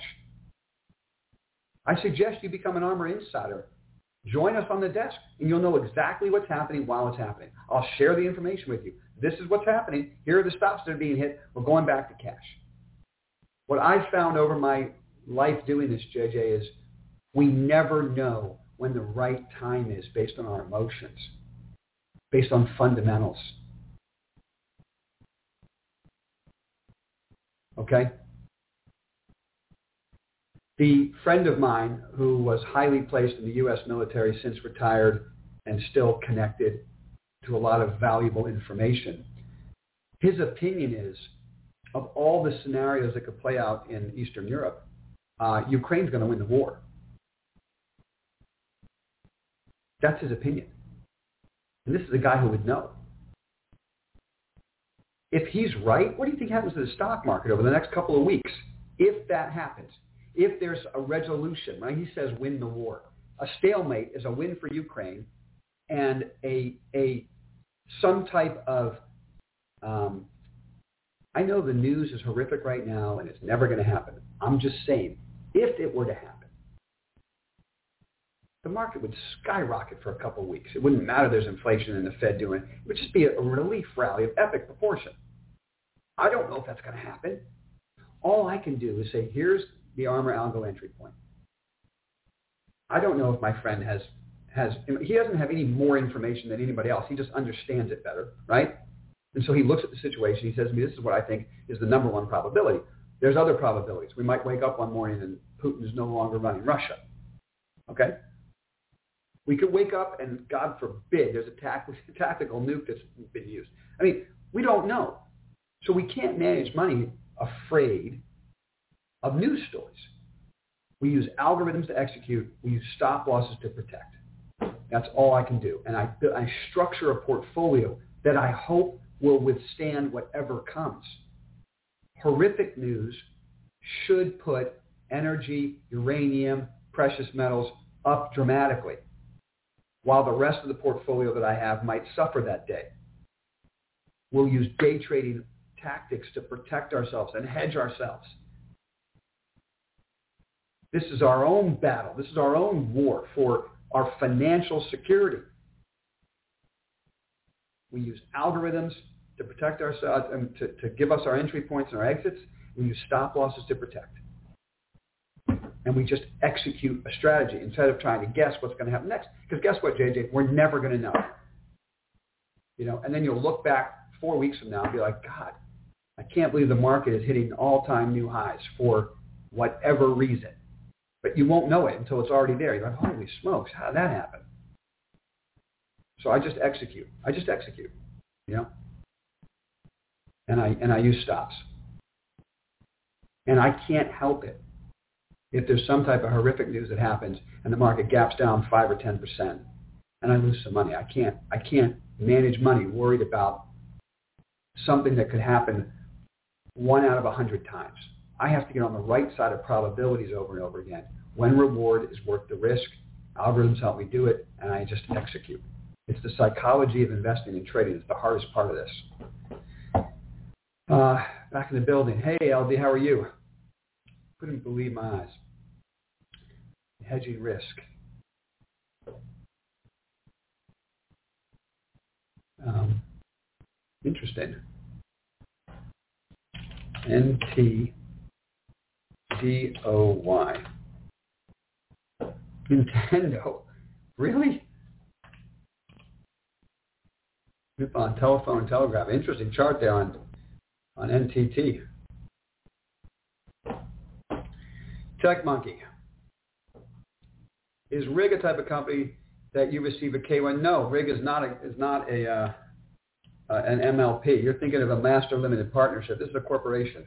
I suggest you become an Armor Insider. Join us on the desk, and you'll know exactly what's happening while it's happening. I'll share the information with you. This is what's happening. Here are the stops that are being hit. We're going back to cash. What I've found over my life doing this, J J, is we never know when the right time is based on our emotions, based on fundamentals. Okay? The friend of mine who was highly placed in the U S military, since retired and still connected to a lot of valuable information, his opinion is, of all the scenarios that could play out in Eastern Europe, uh, Ukraine's going to win the war. That's his opinion. And this is a guy who would know. If he's right, what do you think happens to the stock market over the next couple of weeks if that happens? If there's a resolution, right? He says win the war. A stalemate is a win for Ukraine, and a a some type of um, I know the news is horrific right now and it's never going to happen. I'm just saying, if it were to happen, the market would skyrocket for a couple of weeks. It wouldn't matter there's inflation and the Fed doing it. It would just be a relief rally of epic proportion. I don't know if that's going to happen. All I can do is say, here's the Armor algo entry point. I don't know if my friend has, has, he doesn't have any more information than anybody else. He just understands it better, right? And so he looks at the situation. He says to me, this is what I think is the number one probability. There's other probabilities. We might wake up one morning and Putin is no longer running Russia. Okay? We could wake up and, God forbid, there's a tactical nuke that's been used. I mean, we don't know. So we can't manage money afraid of news stories. We use algorithms to execute. We use stop losses to protect. That's all I can do. And I, I structure a portfolio that I hope will withstand whatever comes. Horrific news should put energy, uranium, precious metals up dramatically, while the rest of the portfolio that I have might suffer that day. We'll use day trading tactics to protect ourselves and hedge ourselves. This is our own battle. This is our own war for our financial security. We use algorithms to protect ourselves and to, to give us our entry points and our exits. We use stop losses to protect. And we just execute a strategy instead of trying to guess what's going to happen next. Because guess what, J J? We're never going to know. You know, and then you'll look back four weeks from now and be like, God, I can't believe the market is hitting all-time new highs for whatever reason. But you won't know it until it's already there. You're like, holy smokes, how did that happen? So I just execute. I just execute, you know? And I and I use stops. And I can't help it if there's some type of horrific news that happens and the market gaps down five or ten percent and I lose some money. I can't I can't manage money worried about something that could happen one out of a hundred times. I have to get on the right side of probabilities over and over again. When reward is worth the risk, algorithms help me do it, and I just execute. It's the psychology of investing and trading. It's the hardest part of this. Uh, back in the building. Hey, L D, how are you? Couldn't believe my eyes. Hedging risk. Um, interesting. N T D O Y. Nintendo. Really? Nippon Telephone and Telegraph. Interesting chart there on, on N T T. Tech Monkey. Is Rig a type of company that you receive a K one? No, Rig is not a, is not a uh, uh, an M L P. You're thinking of a master limited partnership. This is a corporation.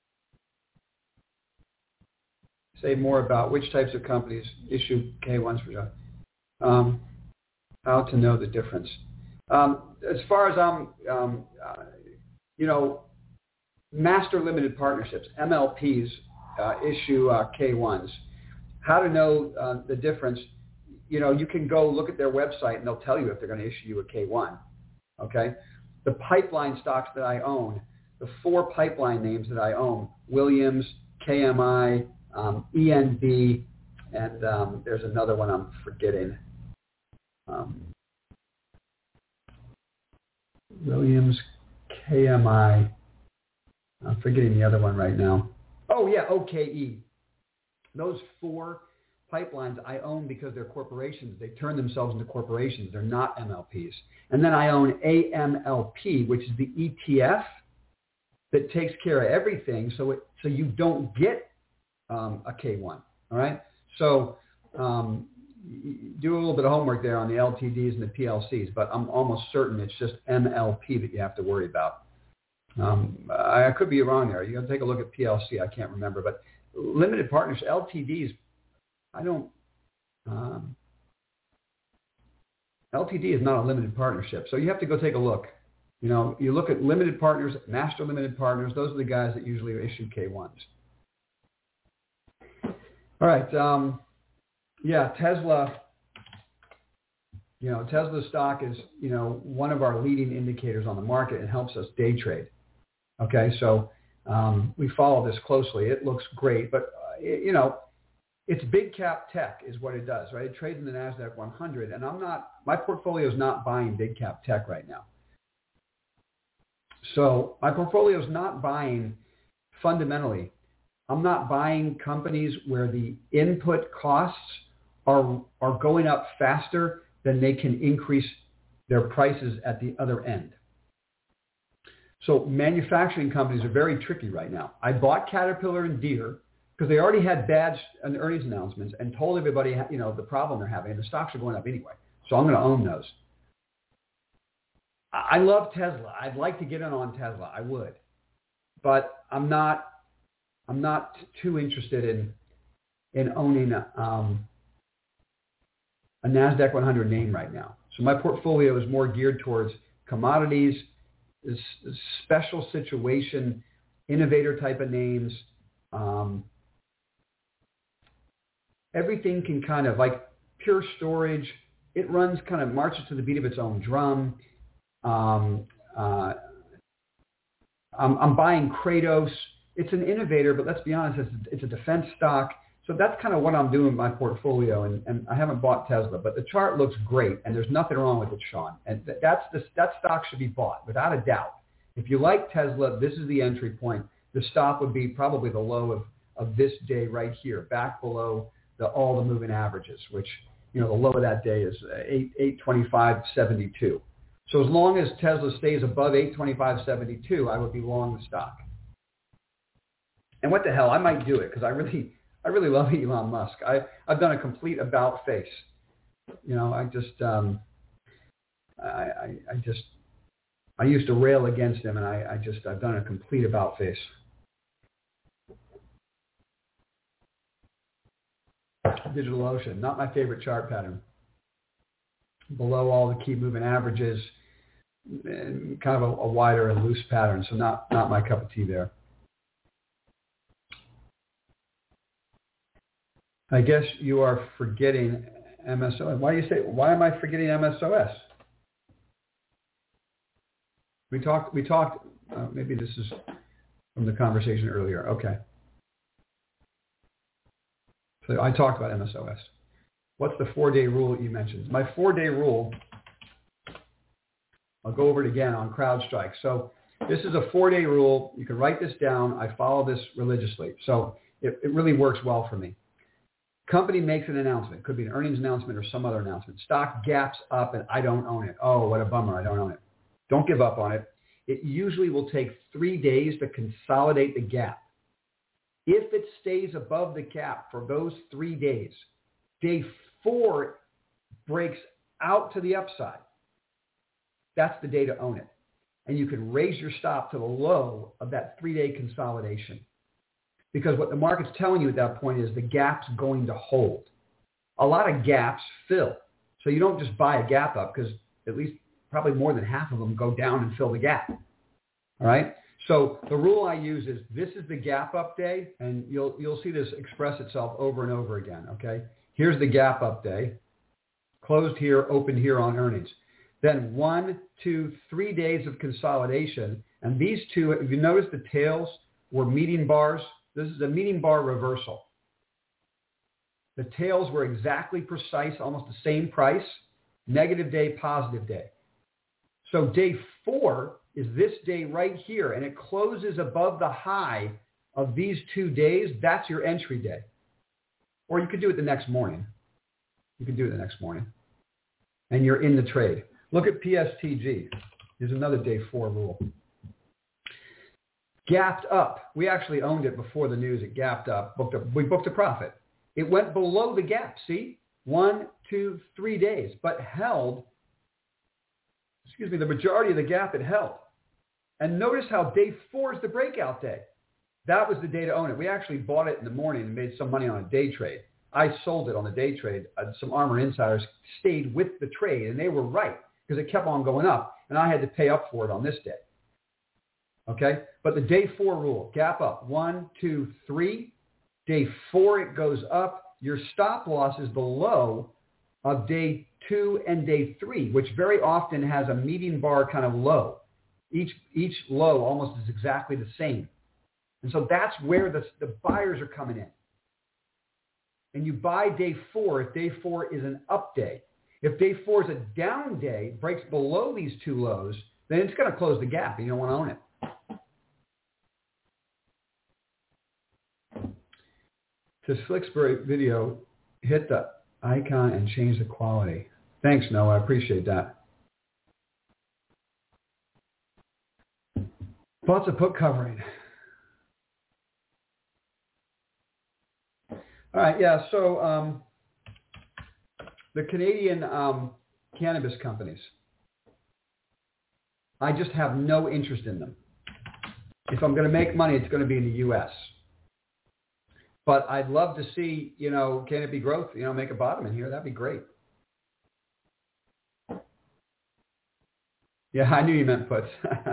Say more about which types of companies issue K ones for jobs. Um, how to know the difference. Um, as far as I'm, um, uh, you know, master limited partnerships, M L Ps, uh, issue uh, K ones. How to know uh, the difference, you know, you can go look at their website and they'll tell you if they're going to issue you a K one, okay? The pipeline stocks that I own, the four pipeline names that I own, Williams, K M I, um, E N B, and um, there's another one I'm forgetting. Um, Williams, K M I, I'm forgetting the other one right now. Oh, yeah, O K E. Those four pipelines I own because they're corporations. They turn themselves into corporations. They're not M L Ps. And then I own A M L P, which is the E T F that takes care of everything, so it, so you don't get um, a K one. All right? So um, do a little bit of homework there on the L T Ds and the P L Cs, but I'm almost certain it's just M L P that you have to worry about. Um, I, I could be wrong there. You got to take a look at P L C. I can't remember, but limited partners, L T Ds, I don't, um, L T D is not a limited partnership. So you have to go take a look. You know, you look at limited partners, master limited partners, those are the guys that usually issue K ones. All right. Um, yeah, Tesla, you know, Tesla stock is, you know, one of our leading indicators on the market and helps us day trade. Okay, so Um, we follow this closely. It looks great, but uh, it, you know, it's big cap tech is what it does, right? It trades in the NASDAQ one hundred, and I'm not, my portfolio is not buying big cap tech right now. So my portfolio is not buying fundamentally. I'm not buying companies where the input costs are are going up faster than they can increase their prices at the other end. So manufacturing companies are very tricky right now. I bought Caterpillar and Deere because they already had bad earnings announcements and told everybody, you know, the problem they're having, and the stocks are going up anyway. So I'm going to own those. I love Tesla. I'd like to get in on Tesla. I would, but I'm not. I'm not too interested in in owning a, um, a NASDAQ one hundred name right now. So my portfolio is more geared towards commodities, this, this special situation, innovator type of names. Um, everything can kind of, like Pure Storage, it runs kind of marches to the beat of its own drum. Um, uh, I'm, I'm buying Kratos. It's an innovator, but let's be honest, it's, it's a defense stock. So that's kind of what I'm doing with my portfolio, and, and I haven't bought Tesla, but the chart looks great, and there's nothing wrong with it, Sean. And th- that's the, that stock should be bought, without a doubt. If you like Tesla, this is the entry point. The stop would be probably the low of, of this day right here, back below the, all the moving averages, which, you know, the low of that day is eight eight twenty five seventy two. So as long as Tesla stays above eight twenty five seventy two, I would be long the stock. And what the hell, I might do it because I really, I really love Elon Musk. I, I've done a complete about face. You know, I just, um, I, I, I just, I used to rail against him, and I, I just, I've done a complete about face. DigitalOcean, not my favorite chart pattern. Below all the key moving averages, and kind of a, a wider and loose pattern, so not, not my cup of tea there. I guess you are forgetting M S O S. Why do you say, why am I forgetting M S O S? We talked, we talked, uh, maybe this is from the conversation earlier. Okay. So I talked about M S O S. What's the four-day rule that you mentioned? My four-day rule, I'll go over it again on CrowdStrike. So this is a four-day rule. You can write this down. I follow this religiously. So it, it really works well for me. Company makes an announcement. It could be an earnings announcement or some other announcement. Stock gaps up and I don't own it. Oh, what a bummer. I don't own it. Don't give up on it. It usually will take three days to consolidate the gap. If it stays above the gap for those three days, day four breaks out to the upside. That's the day to own it. And you can raise your stop to the low of that three-day consolidation. Because what the market's telling you at that point is the gap's going to hold. A lot of gaps fill. So you don't just buy a gap up because at least probably more than half of them go down and fill the gap. All right? So the rule I use is this is the gap up day, and you'll you'll see this express itself over and over again, okay? Here's the gap up day. Closed here, opened here on earnings. Then one, two, three days of consolidation. And these two, if you notice the tails were meeting bars, this is a meeting bar reversal. The tails were exactly precise, almost the same price, negative day, positive day. So day four is this day right here, and it closes above the high of these two days. That's your entry day. Or you could do it the next morning. You could do it the next morning. And you're in the trade. Look at P S T G. Here's another day four rule. Gapped up. We actually owned it before the news. It gapped up. Booked a, we booked a profit. It went below the gap. See? One, two, three days. But held, excuse me, the majority of the gap it held. And notice how day four is the breakout day. That was the day to own it. We actually bought it in the morning and made some money on a day trade. I sold it on the day trade. Uh, some Armor insiders stayed with the trade, and they were right because it kept on going up, and I had to pay up for it on this day. Okay? But the day four rule, gap up, one, two, three. Day four, it goes up. Your stop loss is the low of day two and day three, which very often has a median bar kind of low. Each, each low almost is exactly the same. And so that's where the, the buyers are coming in. And you buy day four if day four is an up day. If day four is a down day, breaks below these two lows, then it's going to close the gap and you don't want to own it. To Slicksbury video, hit the icon and change the quality. Thanks, Noah. I appreciate that. Lots of put covering. All right, yeah, so um, the Canadian um, cannabis companies, I just have no interest in them. If I'm going to make money, it's going to be in the U S But I'd love to see, you know, Canopy Growth, you know, make a bottom in here. That'd be great. Yeah, I knew you meant puts.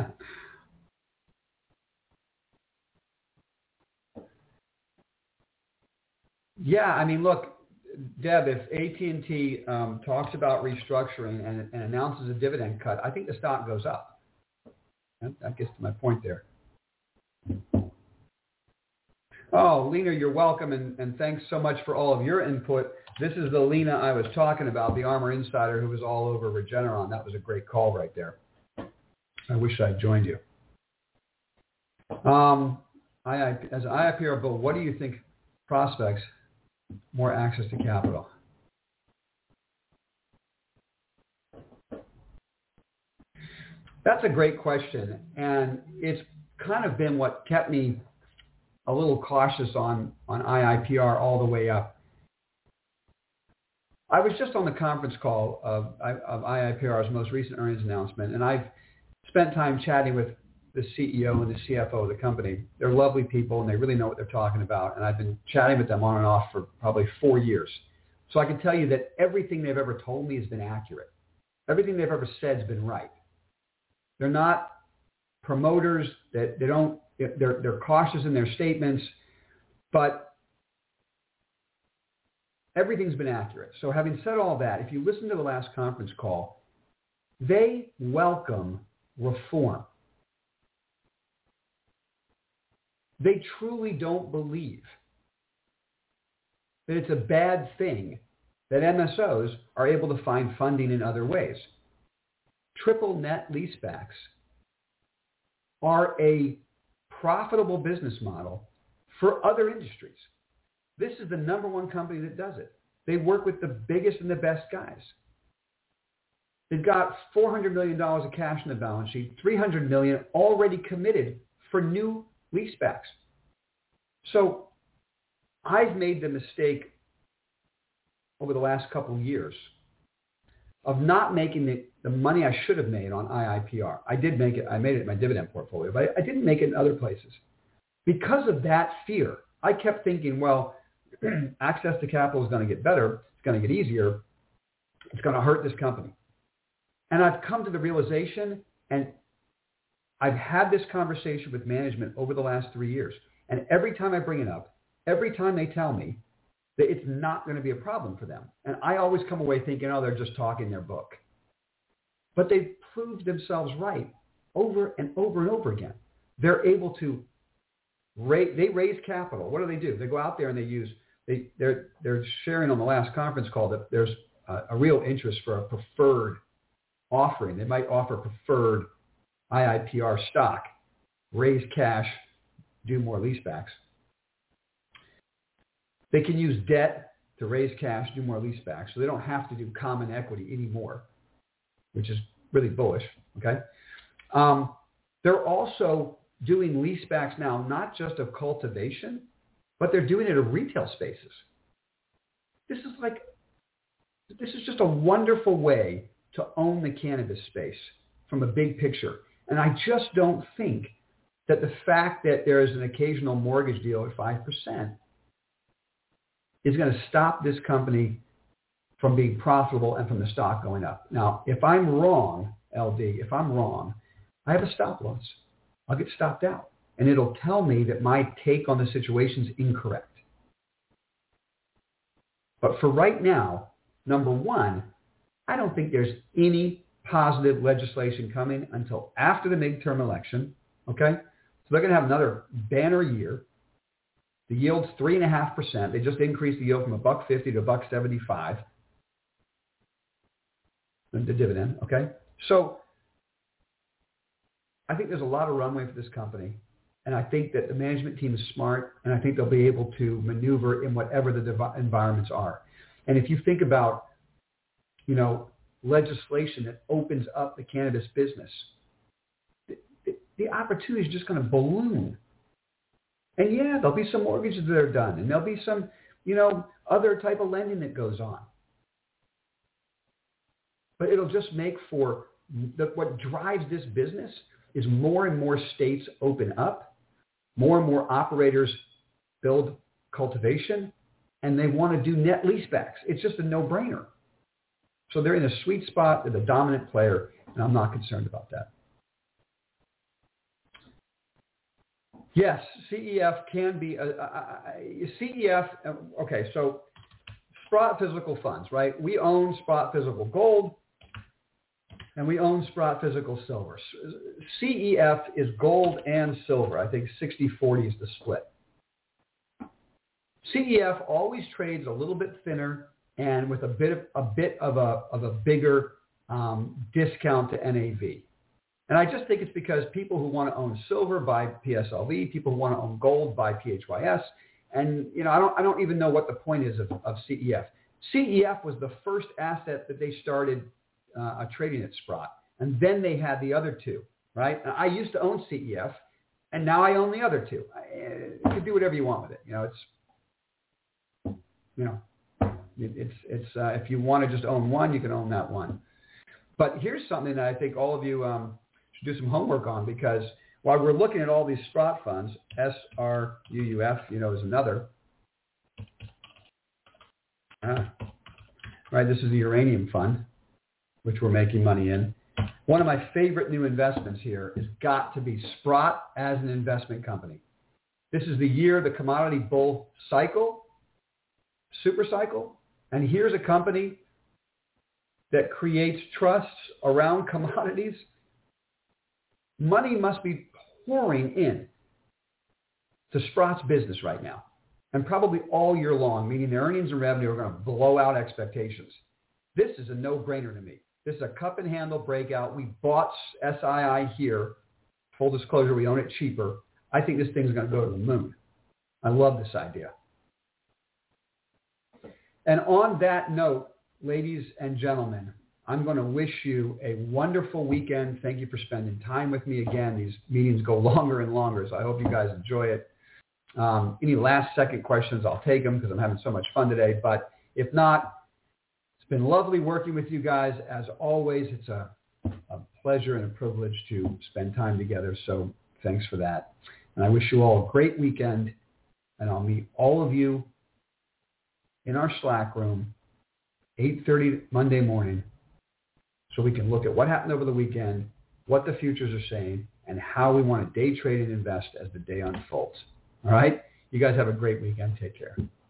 Yeah, I mean, look, Deb, if A T and T um, talks about restructuring and, and announces a dividend cut, I think the stock goes up. That, that gets to my point there. Oh, Lena, you're welcome, and, and thanks so much for all of your input. This is the Lena I was talking about, the Armor Insider who was all over Regeneron. That was a great call right there. I wish I'd joined you. Um, I, I, as an I I P R bull, what do you think prospects more access to capital? That's a great question, and it's kind of been what kept me a little cautious on, on I I P R all the way up. I was just on the conference call of, of I I P R's most recent earnings announcement, and I've spent time chatting with the C E O and the C F O of the company. They're lovely people, and they really know what they're talking about, and I've been chatting with them on and off for probably four years. So I can tell you that everything they've ever told me has been accurate. Everything they've ever said has been right. They're not promoters. That they don't. They're they're cautious in their statements, but everything's been accurate. So having said all that, if you listen to the last conference call, they welcome reform. They truly don't believe that it's a bad thing that M S Os are able to find funding in other ways. Triple net leasebacks are a profitable business model for other industries. This is the number one company that does it. They work with the biggest and the best guys. They've got four hundred million dollars of cash in the balance sheet, three hundred million dollars already committed for new leasebacks. So I've made the mistake over the last couple of years of not making the, the money I should have made on I I P R. I did make it. I made it in my dividend portfolio, but I, I didn't make it in other places. Because of that fear, I kept thinking, well, access to capital is going to get better. It's going to get easier. It's going to hurt this company. And I've come to the realization, and I've had this conversation with management over the last three years. And every time I bring it up, every time they tell me that it's not going to be a problem for them. And I always come away thinking, oh, they're just talking their book. But they've proved themselves right over and over and over again. They're able to raise, they raise capital. What do they do? They go out there and they use, they, they're, they're sharing on the last conference call that there's a, a real interest for a preferred offering. They might offer preferred I I P R stock, raise cash, do more leasebacks. They can use debt to raise cash, do more leasebacks, so they don't have to do common equity anymore, which is really bullish, okay? Um, they're also doing leasebacks now, not just of cultivation, but they're doing it of retail spaces. This is like, this is just a wonderful way to own the cannabis space from a big picture. And I just don't think that the fact that there is an occasional mortgage deal at five percent is going to stop this company from being profitable and from the stock going up. Now, if I'm wrong, L D, if I'm wrong, I have a stop loss. I'll get stopped out. And it'll tell me that my take on the situation is incorrect. But for right now, number one, I don't think there's any positive legislation coming until after the midterm election, okay? So they're going to have another banner year. The yield's three and a half percent. They just increased the yield from a buck fifty to a buck seventy-five. The dividend, okay? So I think there's a lot of runway for this company, and I think that the management team is smart, and I think they'll be able to maneuver in whatever the dev- environments are. And if you think about, you know, legislation that opens up the cannabis business, the, the, the opportunity is just going to balloon. And yeah, there'll be some mortgages that are done, and there'll be some, you know, other type of lending that goes on. But it'll just make for, the, what drives this business is more and more states open up, more and more operators build cultivation, and they want to do net leasebacks. It's just a no-brainer. So they're in a sweet spot. They're the dominant player, and I'm not concerned about that. Yes, C E F can be, a, a, a, C E F, okay, so Sprott Physical Funds, right? We own Sprott Physical Gold, and we own Sprott Physical Silver. C E F is gold and silver. I think sixty forty is the split. C E F always trades a little bit thinner and with a bit of a bit of a of a bigger um, discount to N A V. And I just think it's because people who want to own silver buy P S L V, people who want to own gold buy P H Y S, and you know I don't I don't even know what the point is of, of C E F. C E F was the first asset that they started uh, trading at Sprott, and then they had the other two, right? And I used to own C E F, and now I own the other two. I, you can do whatever you want with it. You know, it's you know, it, it's it's uh, if you want to just own one, you can own that one. But here's something that I think all of you um, should do some homework on, because while we're looking at all these Sprott funds, S R U U F, you know, is another. Ah, right, this is the uranium fund, which we're making money in. One of my favorite new investments here has got to be Sprott as an investment company. This is the year of the commodity bull cycle, super cycle, and here's a company that creates trusts around commodities. Money must be pouring in to Sprott's business right now, and probably all year long, meaning the earnings and revenue are going to blow out expectations. This is a no-brainer to me. This is a cup and handle breakout. We bought S I I here. Full disclosure, we own it cheaper. I think this thing's going to go to the moon. I love this idea. And on that note, ladies and gentlemen, I'm going to wish you a wonderful weekend. Thank you for spending time with me again. These meetings go longer and longer, so I hope you guys enjoy it. Um, any last second questions, I'll take them because I'm having so much fun today. But if not, it's been lovely working with you guys. As always, it's a, a pleasure and a privilege to spend time together. So thanks for that. And I wish you all a great weekend. And I'll meet all of you in our Slack room, eight thirty Monday morning, so we can look at what happened over the weekend, what the futures are saying, and how we want to day trade and invest as the day unfolds. All right? You guys have a great weekend. Take care.